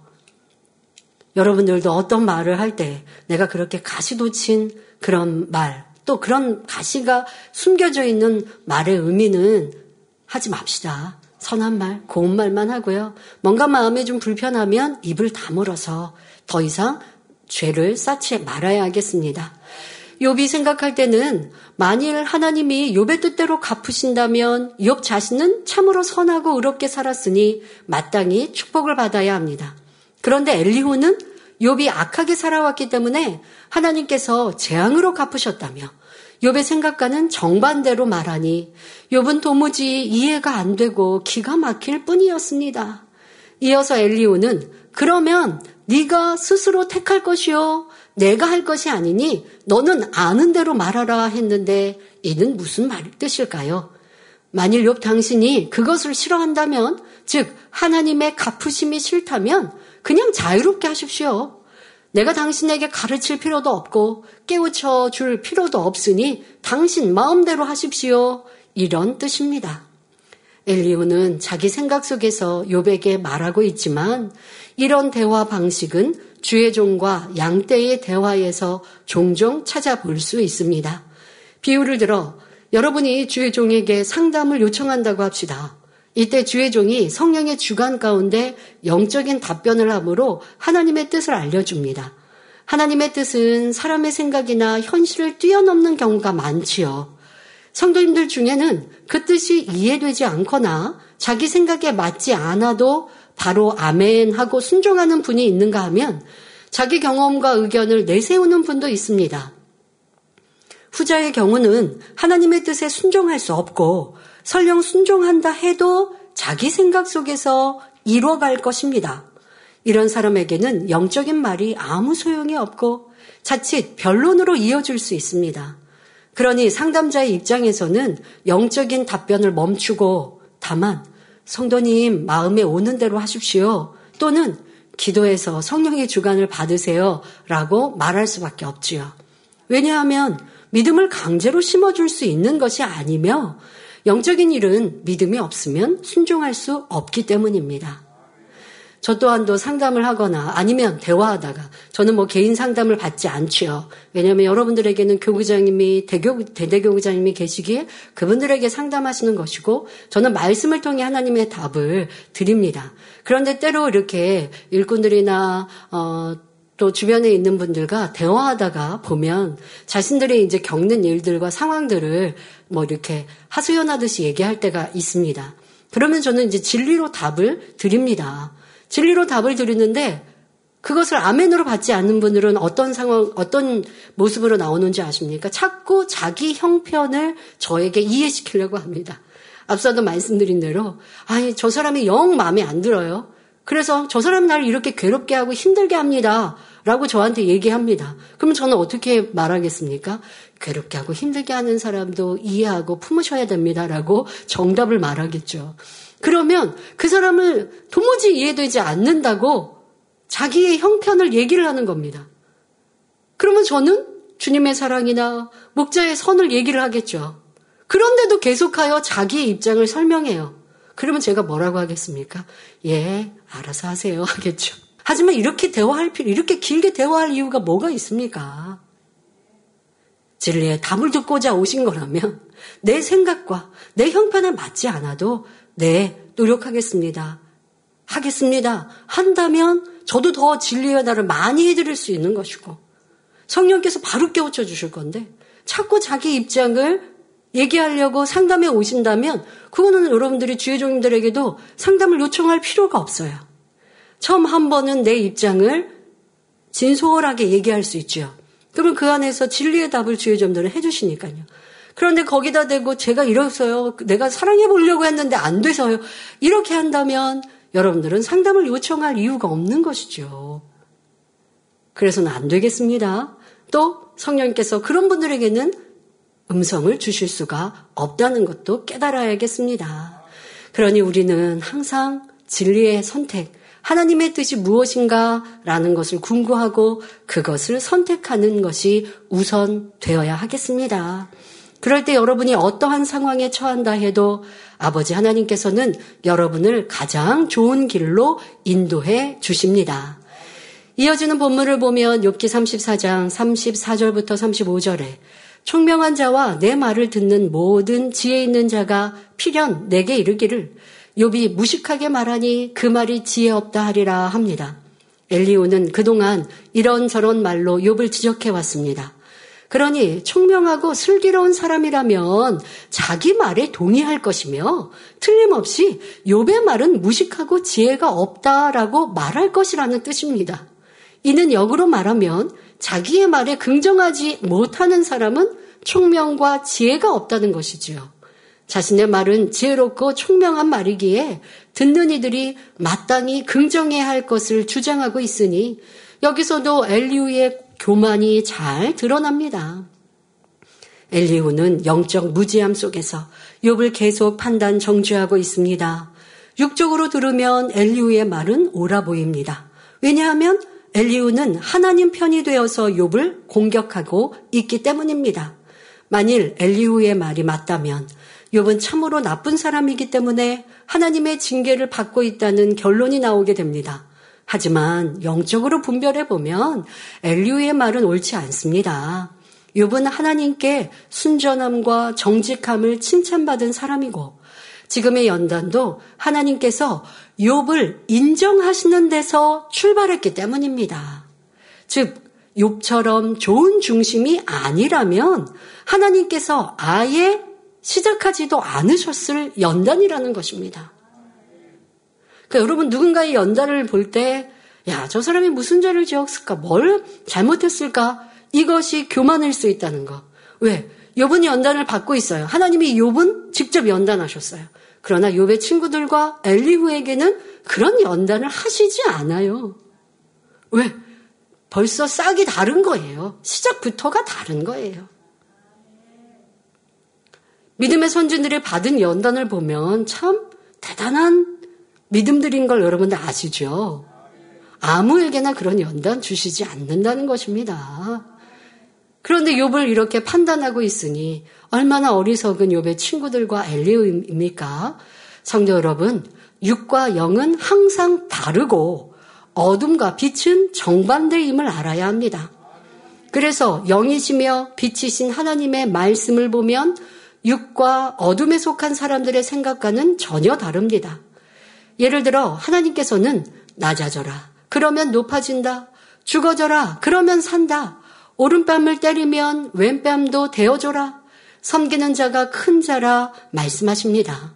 여러분들도 어떤 말을 할 때 내가 그렇게 가시돋친 그런 말, 또 그런 가시가 숨겨져 있는 말의 의미는 하지 맙시다. 선한 말, 고운 말만 하고요. 뭔가 마음에 좀 불편하면 입을 다물어서 더 이상 죄를 쌓지 말아야 하겠습니다. 욥이 생각할 때는 만일 하나님이 욥의 뜻대로 갚으신다면 욥 자신은 참으로 선하고 의롭게 살았으니 마땅히 축복을 받아야 합니다. 그런데 엘리후는 욥이 악하게 살아왔기 때문에 하나님께서 재앙으로 갚으셨다며 욥의 생각과는 정반대로 말하니 욥은 도무지 이해가 안 되고 기가 막힐 뿐이었습니다. 이어서 엘리후는 그러면 네가 스스로 택할 것이요 내가 할 것이 아니니 너는 아는 대로 말하라 했는데 이는 무슨 말 뜻일까요? 만일 욥 당신이 그것을 싫어한다면 즉 하나님의 갚으심이 싫다면 그냥 자유롭게 하십시오. 내가 당신에게 가르칠 필요도 없고 깨우쳐 줄 필요도 없으니 당신 마음대로 하십시오. 이런 뜻입니다. 엘리후는 자기 생각 속에서 욥에게 말하고 있지만 이런 대화 방식은 주의 종과 양떼의 대화에서 종종 찾아볼 수 있습니다. 비유를 들어 여러분이 주의 종에게 상담을 요청한다고 합시다. 이때 주의 종이 성령의 주관 가운데 영적인 답변을 하므로 하나님의 뜻을 알려줍니다. 하나님의 뜻은 사람의 생각이나 현실을 뛰어넘는 경우가 많지요. 성도님들 중에는 그 뜻이 이해되지 않거나 자기 생각에 맞지 않아도 바로 아멘 하고 순종하는 분이 있는가 하면 자기 경험과 의견을 내세우는 분도 있습니다. 후자의 경우는 하나님의 뜻에 순종할 수 없고 설령 순종한다 해도 자기 생각 속에서 이뤄갈 것입니다. 이런 사람에게는 영적인 말이 아무 소용이 없고 자칫 변론으로 이어질 수 있습니다. 그러니 상담자의 입장에서는 영적인 답변을 멈추고 다만 성도님 마음에 오는 대로 하십시오. 또는 기도해서 성령의 주관을 받으세요. 라고 말할 수밖에 없지요. 왜냐하면 믿음을 강제로 심어줄 수 있는 것이 아니며 영적인 일은 믿음이 없으면 순종할 수 없기 때문입니다. 저 또한도 상담을 하거나 아니면 대화하다가 저는 뭐 개인 상담을 받지 않지요. 왜냐하면 여러분들에게는 교구장님이 대교, 대대교구장님이 계시기에 그분들에게 상담하시는 것이고 저는 말씀을 통해 하나님의 답을 드립니다. 그런데 때로 이렇게 일꾼들이나 어, 또 주변에 있는 분들과 대화하다가 보면 자신들이 이제 겪는 일들과 상황들을 뭐 이렇게 하소연하듯이 얘기할 때가 있습니다. 그러면 저는 이제 진리로 답을 드립니다. 진리로 답을 드리는데 그것을 아멘으로 받지 않는 분들은 어떤 상황, 어떤 모습으로 나오는지 아십니까? 자꾸 자기 형편을 저에게 이해시키려고 합니다. 앞서도 말씀드린 대로 아니 저 사람이 영 마음에 안 들어요. 그래서 저 사람이 나를 이렇게 괴롭게 하고 힘들게 합니다. 라고 저한테 얘기합니다. 그럼 저는 어떻게 말하겠습니까? 괴롭게 하고 힘들게 하는 사람도 이해하고 품으셔야 됩니다. 라고 정답을 말하겠죠. 그러면 그 사람을 도무지 이해되지 않는다고 자기의 형편을 얘기를 하는 겁니다. 그러면 저는 주님의 사랑이나 목자의 선을 얘기를 하겠죠. 그런데도 계속하여 자기의 입장을 설명해요. 그러면 제가 뭐라고 하겠습니까? 예, 알아서 하세요 하겠죠. 하지만 이렇게 대화할 필요, 이렇게 길게 대화할 이유가 뭐가 있습니까? 진리의 답을 듣고자 오신 거라면 내 생각과 내 형편에 맞지 않아도 네, 노력하겠습니다. 하겠습니다. 한다면 저도 더 진리의 날을 많이 해드릴 수 있는 것이고 성령께서 바로 깨우쳐 주실 건데 자꾸 자기 입장을 얘기하려고 상담에 오신다면 그거는 여러분들이 주의 종님들에게도 상담을 요청할 필요가 없어요. 처음 한 번은 내 입장을 진솔하게 얘기할 수 있죠. 그럼 그 안에서 진리의 답을 주의 종들은 해주시니까요. 그런데 거기다 대고 제가 이랬어요. 내가 사랑해 보려고 했는데 안 돼서요. 이렇게 한다면 여러분들은 상담을 요청할 이유가 없는 것이죠. 그래서는 안 되겠습니다. 또 성령님께서 그런 분들에게는 음성을 주실 수가 없다는 것도 깨달아야겠습니다. 그러니 우리는 항상 진리의 선택, 하나님의 뜻이 무엇인가 라는 것을 궁구하고 그것을 선택하는 것이 우선 되어야 하겠습니다. 그럴 때 여러분이 어떠한 상황에 처한다 해도 아버지 하나님께서는 여러분을 가장 좋은 길로 인도해 주십니다. 이어지는 본문을 보면 욥기 삼십사 장 삼십사 절부터 삼십오 절에 총명한 자와 내 말을 듣는 모든 지혜 있는 자가 필연 내게 이르기를 욥이 무식하게 말하니 그 말이 지혜 없다 하리라 합니다. 엘리후는 그동안 이런저런 말로 욥을 지적해 왔습니다. 그러니 총명하고 슬기로운 사람이라면 자기 말에 동의할 것이며 틀림없이 욥의 말은 무식하고 지혜가 없다라고 말할 것이라는 뜻입니다. 이는 역으로 말하면 자기의 말에 긍정하지 못하는 사람은 총명과 지혜가 없다는 것이지요. 자신의 말은 지혜롭고 총명한 말이기에 듣는 이들이 마땅히 긍정해야 할 것을 주장하고 있으니 여기서도 엘리후의 교만이 잘 드러납니다. 엘리후는 영적 무지함 속에서 욥을 계속 판단 정죄하고 있습니다. 육적으로 들으면 엘리후의 말은 옳아 보입니다. 왜냐하면 엘리후는 하나님 편이 되어서 욥을 공격하고 있기 때문입니다. 만일 엘리후의 말이 맞다면 욥은 참으로 나쁜 사람이기 때문에 하나님의 징계를 받고 있다는 결론이 나오게 됩니다. 하지만 영적으로 분별해 보면 엘리후의 말은 옳지 않습니다. 욥은 하나님께 순전함과 정직함을 칭찬받은 사람이고 지금의 연단도 하나님께서 욥을 인정하시는 데서 출발했기 때문입니다. 즉 욥처럼 좋은 중심이 아니라면 하나님께서 아예 시작하지도 않으셨을 연단이라는 것입니다. 그러니까 여러분 누군가의 연단을 볼 때 야, 저 사람이 무슨 죄를 지었을까? 뭘 잘못했을까? 이것이 교만일 수 있다는 거. 왜? 욥은 연단을 받고 있어요. 하나님이 욥은 직접 연단하셨어요. 그러나 욥의 친구들과 엘리후에게는 그런 연단을 하시지 않아요. 왜? 벌써 싹이 다른 거예요. 시작부터가 다른 거예요. 믿음의 선진들이 받은 연단을 보면 참 대단한 믿음들인 걸 여러분들 아시죠? 아무에게나 그런 연단 주시지 않는다는 것입니다. 그런데 욥을 이렇게 판단하고 있으니 얼마나 어리석은 욥의 친구들과 엘리후입니까? 성도 여러분, 육과 영은 항상 다르고 어둠과 빛은 정반대임을 알아야 합니다. 그래서 영이시며 빛이신 하나님의 말씀을 보면 육과 어둠에 속한 사람들의 생각과는 전혀 다릅니다. 예를 들어 하나님께서는 낮아져라. 그러면 높아진다. 죽어져라. 그러면 산다. 오른뺨을 때리면 왼뺨도 대어줘라. 섬기는 자가 큰 자라 말씀하십니다.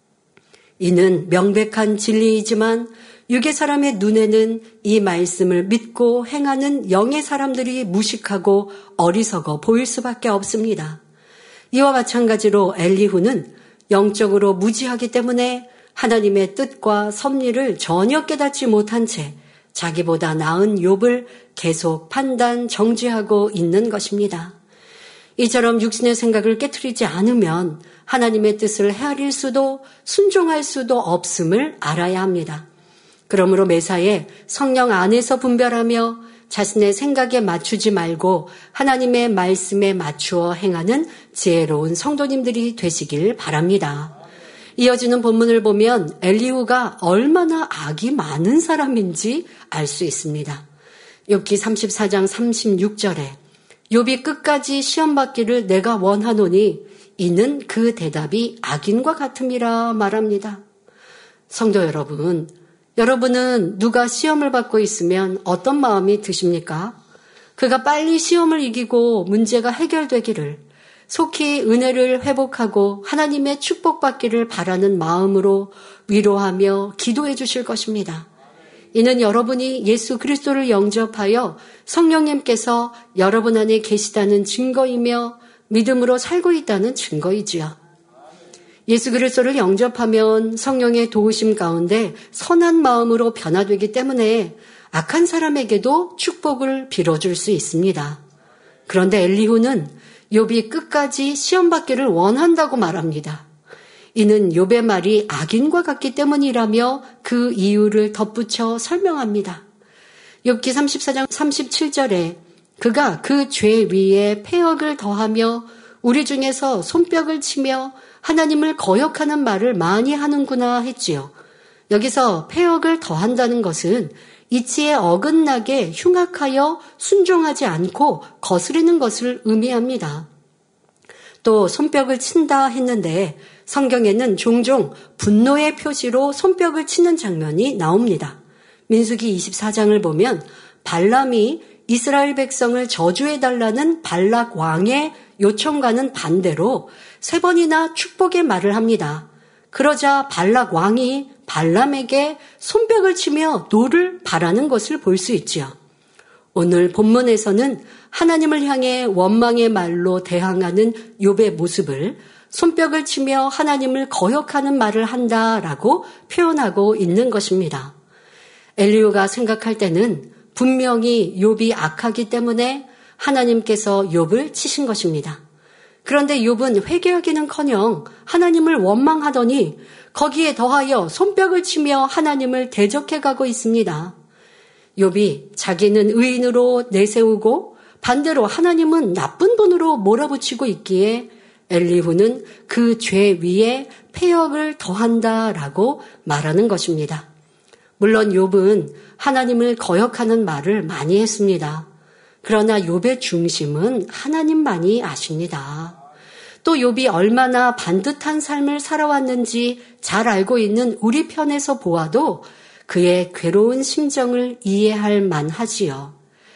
이는 명백한 진리이지만 육의 사람의 눈에는 이 말씀을 믿고 행하는 영의 사람들이 무식하고 어리석어 보일 수밖에 없습니다. 이와 마찬가지로 엘리후는 영적으로 무지하기 때문에 하나님의 뜻과 섭리를 전혀 깨닫지 못한 채 자기보다 나은 욥을 계속 판단, 정죄하고 있는 것입니다. 이처럼 육신의 생각을 깨트리지 않으면 하나님의 뜻을 헤아릴 수도 순종할 수도 없음을 알아야 합니다. 그러므로 매사에 성령 안에서 분별하며 자신의 생각에 맞추지 말고 하나님의 말씀에 맞추어 행하는 지혜로운 성도님들이 되시길 바랍니다. 이어지는 본문을 보면 엘리후가 얼마나 악이 많은 사람인지 알 수 있습니다. 욥기 삼십사 장 삼십육 절에 욥이 끝까지 시험받기를 내가 원하노니 이는 그 대답이 악인과 같음이라 말합니다. 성도 여러분, 여러분은 누가 시험을 받고 있으면 어떤 마음이 드십니까? 그가 빨리 시험을 이기고 문제가 해결되기를, 속히 은혜를 회복하고 하나님의 축복받기를 바라는 마음으로 위로하며 기도해 주실 것입니다. 이는 여러분이 예수 그리스도를 영접하여 성령님께서 여러분 안에 계시다는 증거이며 믿음으로 살고 있다는 증거이지요. 예수 그리스도를 영접하면 성령의 도우심 가운데 선한 마음으로 변화되기 때문에 악한 사람에게도 축복을 빌어줄 수 있습니다. 그런데 엘리후는 욥이 끝까지 시험받기를 원한다고 말합니다. 이는 욥의 말이 악인과 같기 때문이라며 그 이유를 덧붙여 설명합니다. 욥기 삼십사 장 삼십칠 절에 그가 그 죄 위에 폐역을 더하며 우리 중에서 손뼉을 치며 하나님을 거역하는 말을 많이 하는구나 했지요. 여기서 폐역을 더한다는 것은 이치에 어긋나게 흉악하여 순종하지 않고 거스리는 것을 의미합니다. 또 손뼉을 친다 했는데 성경에는 종종 분노의 표시로 손뼉을 치는 장면이 나옵니다. 민수기 이십사 장을 보면 발람이 이스라엘 백성을 저주해달라는 발락 왕의 요청과는 반대로 세 번이나 축복의 말을 합니다. 그러자 발락 왕이 발람에게 손뼉을 치며 노를 바라는 것을 볼 수 있지요. 오늘 본문에서는 하나님을 향해 원망의 말로 대항하는 욥의 모습을 손뼉을 치며 하나님을 거역하는 말을 한다라고 표현하고 있는 것입니다. 엘리후가 생각할 때는 분명히 욥이 악하기 때문에 하나님께서 욥을 치신 것입니다. 그런데 욥은 회개하기는커녕 하나님을 원망하더니 거기에 더하여 손뼉을 치며 하나님을 대적해가고 있습니다. 욥이 자기는 의인으로 내세우고 반대로 하나님은 나쁜 분으로 몰아붙이고 있기에 엘리후는 그 죄 위에 폐역을 더한다라고 말하는 것입니다. 물론 욥은 하나님을 거역하는 말을 많이 했습니다. 그러나 욥의 중심은 하나님만이 아십니다. 또 욥이 얼마나 반듯한 삶을 살아왔는지 잘 알고 있는 우리 편에서 보아도 그의 괴로운 심정을 이해할 만하지요.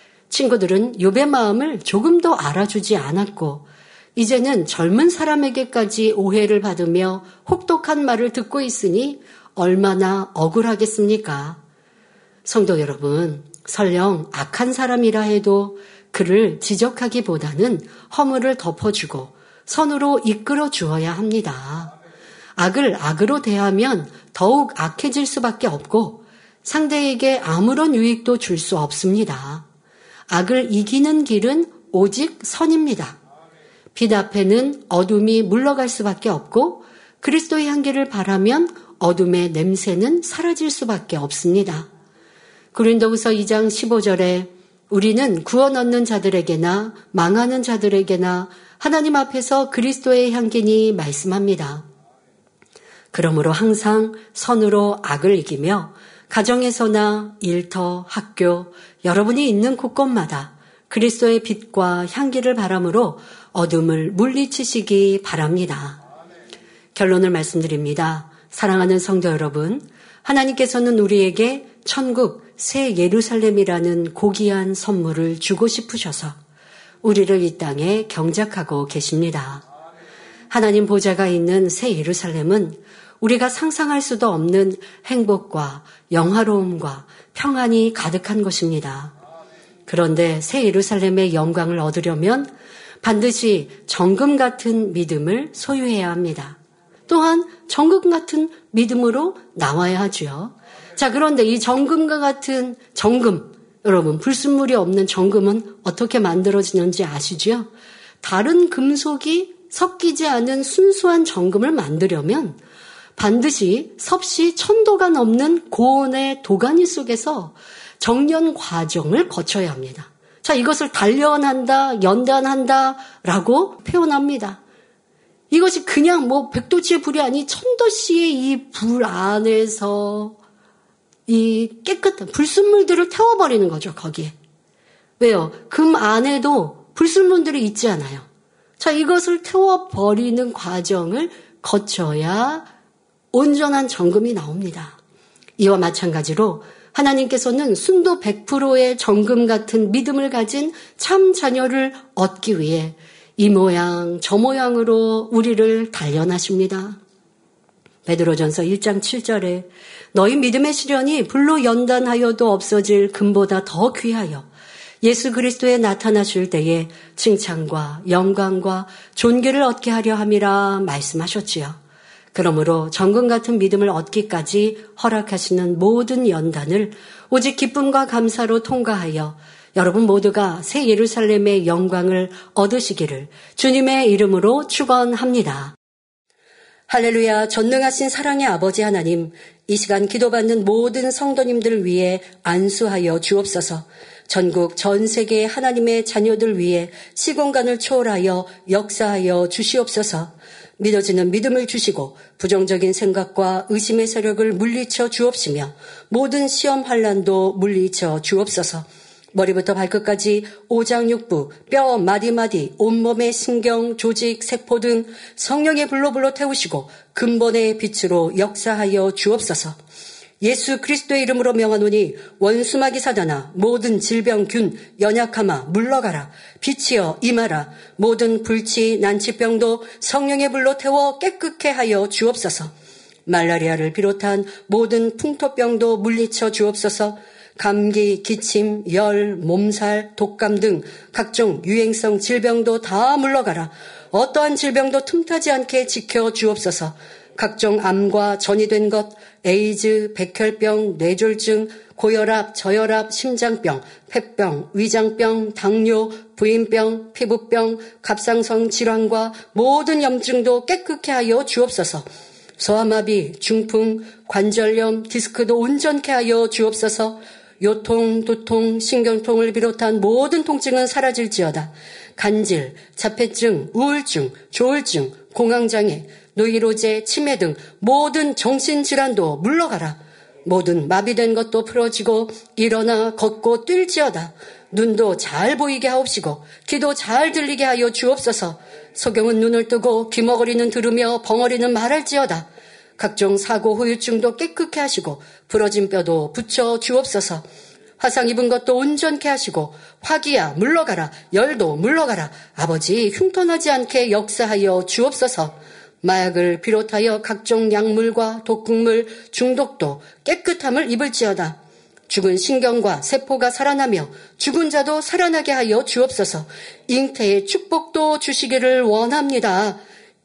친구들은 욥의 마음을 조금 더 알아주지 않았고 이제는 젊은 사람에게까지 오해를 받으며 혹독한 말을 듣고 있으니 얼마나 억울하겠습니까? 성도 여러분, 설령 악한 사람이라 해도 그를 지적하기보다는 허물을 덮어주고 선으로 이끌어 주어야 합니다. 악을 악으로 대하면 더욱 악해질 수밖에 없고 상대에게 아무런 유익도 줄 수 없습니다. 악을 이기는 길은 오직 선입니다. 빛 앞에는 어둠이 물러갈 수밖에 없고 그리스도의 향기를 바라면 어둠의 냄새는 사라질 수밖에 없습니다. 고린도후서 이 장 십오 절에 우리는 구원 얻는 자들에게나 망하는 자들에게나 하나님 앞에서 그리스도의 향기니 말씀합니다. 그러므로 항상 선으로 악을 이기며 가정에서나 일터, 학교, 여러분이 있는 곳곳마다 그리스도의 빛과 향기를 바람으로 어둠을 물리치시기 바랍니다. 결론을 말씀드립니다. 사랑하는 성도 여러분, 하나님께서는 우리에게 천국 새 예루살렘이라는 고귀한 선물을 주고 싶으셔서 우리를 이 땅에 경작하고 계십니다. 하나님 보좌가 있는 새 예루살렘은 우리가 상상할 수도 없는 행복과 영화로움과 평안이 가득한 것입니다. 그런데 새 예루살렘의 영광을 얻으려면 반드시 정금 같은 믿음을 소유해야 합니다. 또한 정금 같은 믿음으로 나와야 하죠. 자, 그런데 이 정금과 같은 정금, 여러분 불순물이 없는 정금은 어떻게 만들어지는지 아시죠? 다른 금속이 섞이지 않은 순수한 정금을 만들려면 반드시 섭씨 천도가 넘는 고온의 도가니 속에서 정련 과정을 거쳐야 합니다. 자, 이것을 단련한다, 연단한다라고 표현합니다. 이것이 그냥 뭐 백도씨의 불이 아니 천도씨의 이 불 안에서 이 깨끗한 불순물들을 태워버리는 거죠, 거기에. 왜요? 금 안에도 불순물들이 있지 않아요. 자, 이것을 태워버리는 과정을 거쳐야 온전한 정금이 나옵니다. 이와 마찬가지로 하나님께서는 순도 백 퍼센트의 정금 같은 믿음을 가진 참 자녀를 얻기 위해 이 모양 저 모양으로 우리를 단련하십니다. 베드로전서 일 장 칠 절에 너희 믿음의 시련이 불로 연단하여도 없어질 금보다 더 귀하여 예수 그리스도에 나타나실 때에 칭찬과 영광과 존귀를 얻게 하려 함이라 말씀하셨지요. 그러므로 정금 같은 믿음을 얻기까지 허락하시는 모든 연단을 오직 기쁨과 감사로 통과하여 여러분 모두가 새 예루살렘의 영광을 얻으시기를 주님의 이름으로 축원합니다. 할렐루야. 전능하신 사랑의 아버지 하나님, 이 시간 기도받는 모든 성도님들 위해 안수하여 주옵소서. 전국 전 세계 하나님의 자녀들 위해 시공간을 초월하여 역사하여 주시옵소서. 믿어지는 믿음을 주시고 부정적인 생각과 의심의 세력을 물리쳐 주옵시며 모든 시험 환난도 물리쳐 주옵소서. 머리부터 발끝까지 오장육부, 뼈 마디마디, 온몸의 신경, 조직, 세포 등 성령의 불로 불로 태우시고 근본의 빛으로 역사하여 주옵소서. 예수 그리스도의 이름으로 명하노니 원수마귀 사단아, 모든 질병, 균, 연약함아 물러가라. 빛이여 임하라. 모든 불치, 난치병도 성령의 불로 태워 깨끗게 하여 주옵소서. 말라리아를 비롯한 모든 풍토병도 물리쳐 주옵소서. 감기, 기침, 열, 몸살, 독감 등 각종 유행성 질병도 다 물러가라. 어떠한 질병도 틈타지 않게 지켜 주옵소서. 각종 암과 전이된 것, 에이즈, 백혈병, 뇌졸중, 고혈압, 저혈압, 심장병, 폐병, 위장병, 당뇨, 부인병, 피부병, 갑상선 질환과 모든 염증도 깨끗게 하여 주옵소서. 소아마비, 중풍, 관절염, 디스크도 온전케 하여 주옵소서. 요통, 두통, 신경통을 비롯한 모든 통증은 사라질지어다. 간질, 자폐증, 우울증, 조울증, 공황장애, 노이로제, 치매 등 모든 정신질환도 물러가라. 모든 마비된 것도 풀어지고 일어나 걷고 뛸지어다. 눈도 잘 보이게 하옵시고 귀도 잘 들리게 하여 주옵소서. 소경은 눈을 뜨고 귀머거리는 들으며 벙어리는 말할지어다. 각종 사고 후유증도 깨끗게 하시고 부러진 뼈도 붙여 주옵소서. 화상 입은 것도 온전케 하시고 화기야 물러가라. 열도 물러가라. 아버지 흉터나지 않게 역사하여 주옵소서. 마약을 비롯하여 각종 약물과 독극물 중독도 깨끗함을 입을지어다. 죽은 신경과 세포가 살아나며 죽은 자도 살아나게 하여 주옵소서. 잉태의 축복도 주시기를 원합니다.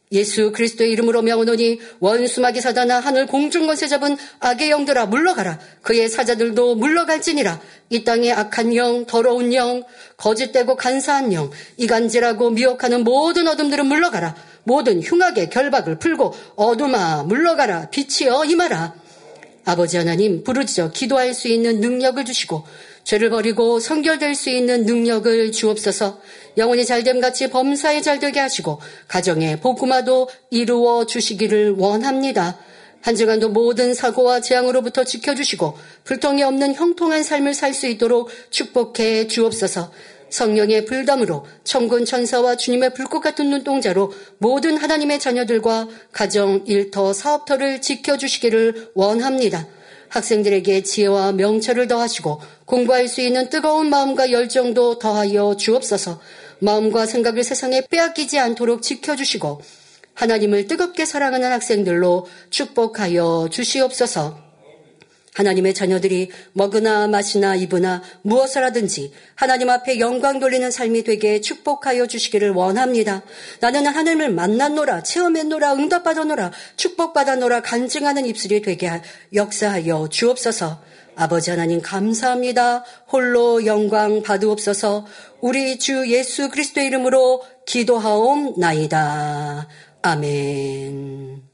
예수 그리스도의 이름으로 명하노니 원수마귀 사단아, 하늘 공중권세 잡은 악의 영들아 물러가라. 그의 사자들도 물러갈지니라. 이 땅의 악한 영, 더러운 영, 거짓되고 간사한 영, 이간질하고 미혹하는 모든 어둠들은 물러가라. 모든 흉악의 결박을 풀고 어둠아 물러가라. 빛이여 임하라. 아버지 하나님, 부르짖어 기도할 수 있는 능력을 주시고 죄를 버리고 성결될 수 있는 능력을 주옵소서. 영혼이 잘됨같이 범사에 잘되게 하시고 가정의 복음화도 이루어 주시기를 원합니다. 한 주간도 모든 사고와 재앙으로부터 지켜주시고 불통이 없는 형통한 삶을 살 수 있도록 축복해 주옵소서. 성령의 불담으로 천군 천사와 주님의 불꽃 같은 눈동자로 모든 하나님의 자녀들과 가정, 일터, 사업터를 지켜주시기를 원합니다. 학생들에게 지혜와 명철을 더하시고 공부할 수 있는 뜨거운 마음과 열정도 더하여 주옵소서. 마음과 생각을 세상에 빼앗기지 않도록 지켜주시고 하나님을 뜨겁게 사랑하는 학생들로 축복하여 주시옵소서. 하나님의 자녀들이 먹으나 마시나 입으나 무엇을 하든지 하나님 앞에 영광 돌리는 삶이 되게 축복하여 주시기를 원합니다. 나는 하나님을 만났노라, 체험했노라, 응답받았노라, 축복받았노라 간증하는 입술이 되게 역사하여 주옵소서. 아버지 하나님 감사합니다. 홀로 영광 받으옵소서. 우리 주 예수 그리스도의 이름으로 기도하옵나이다. 아멘.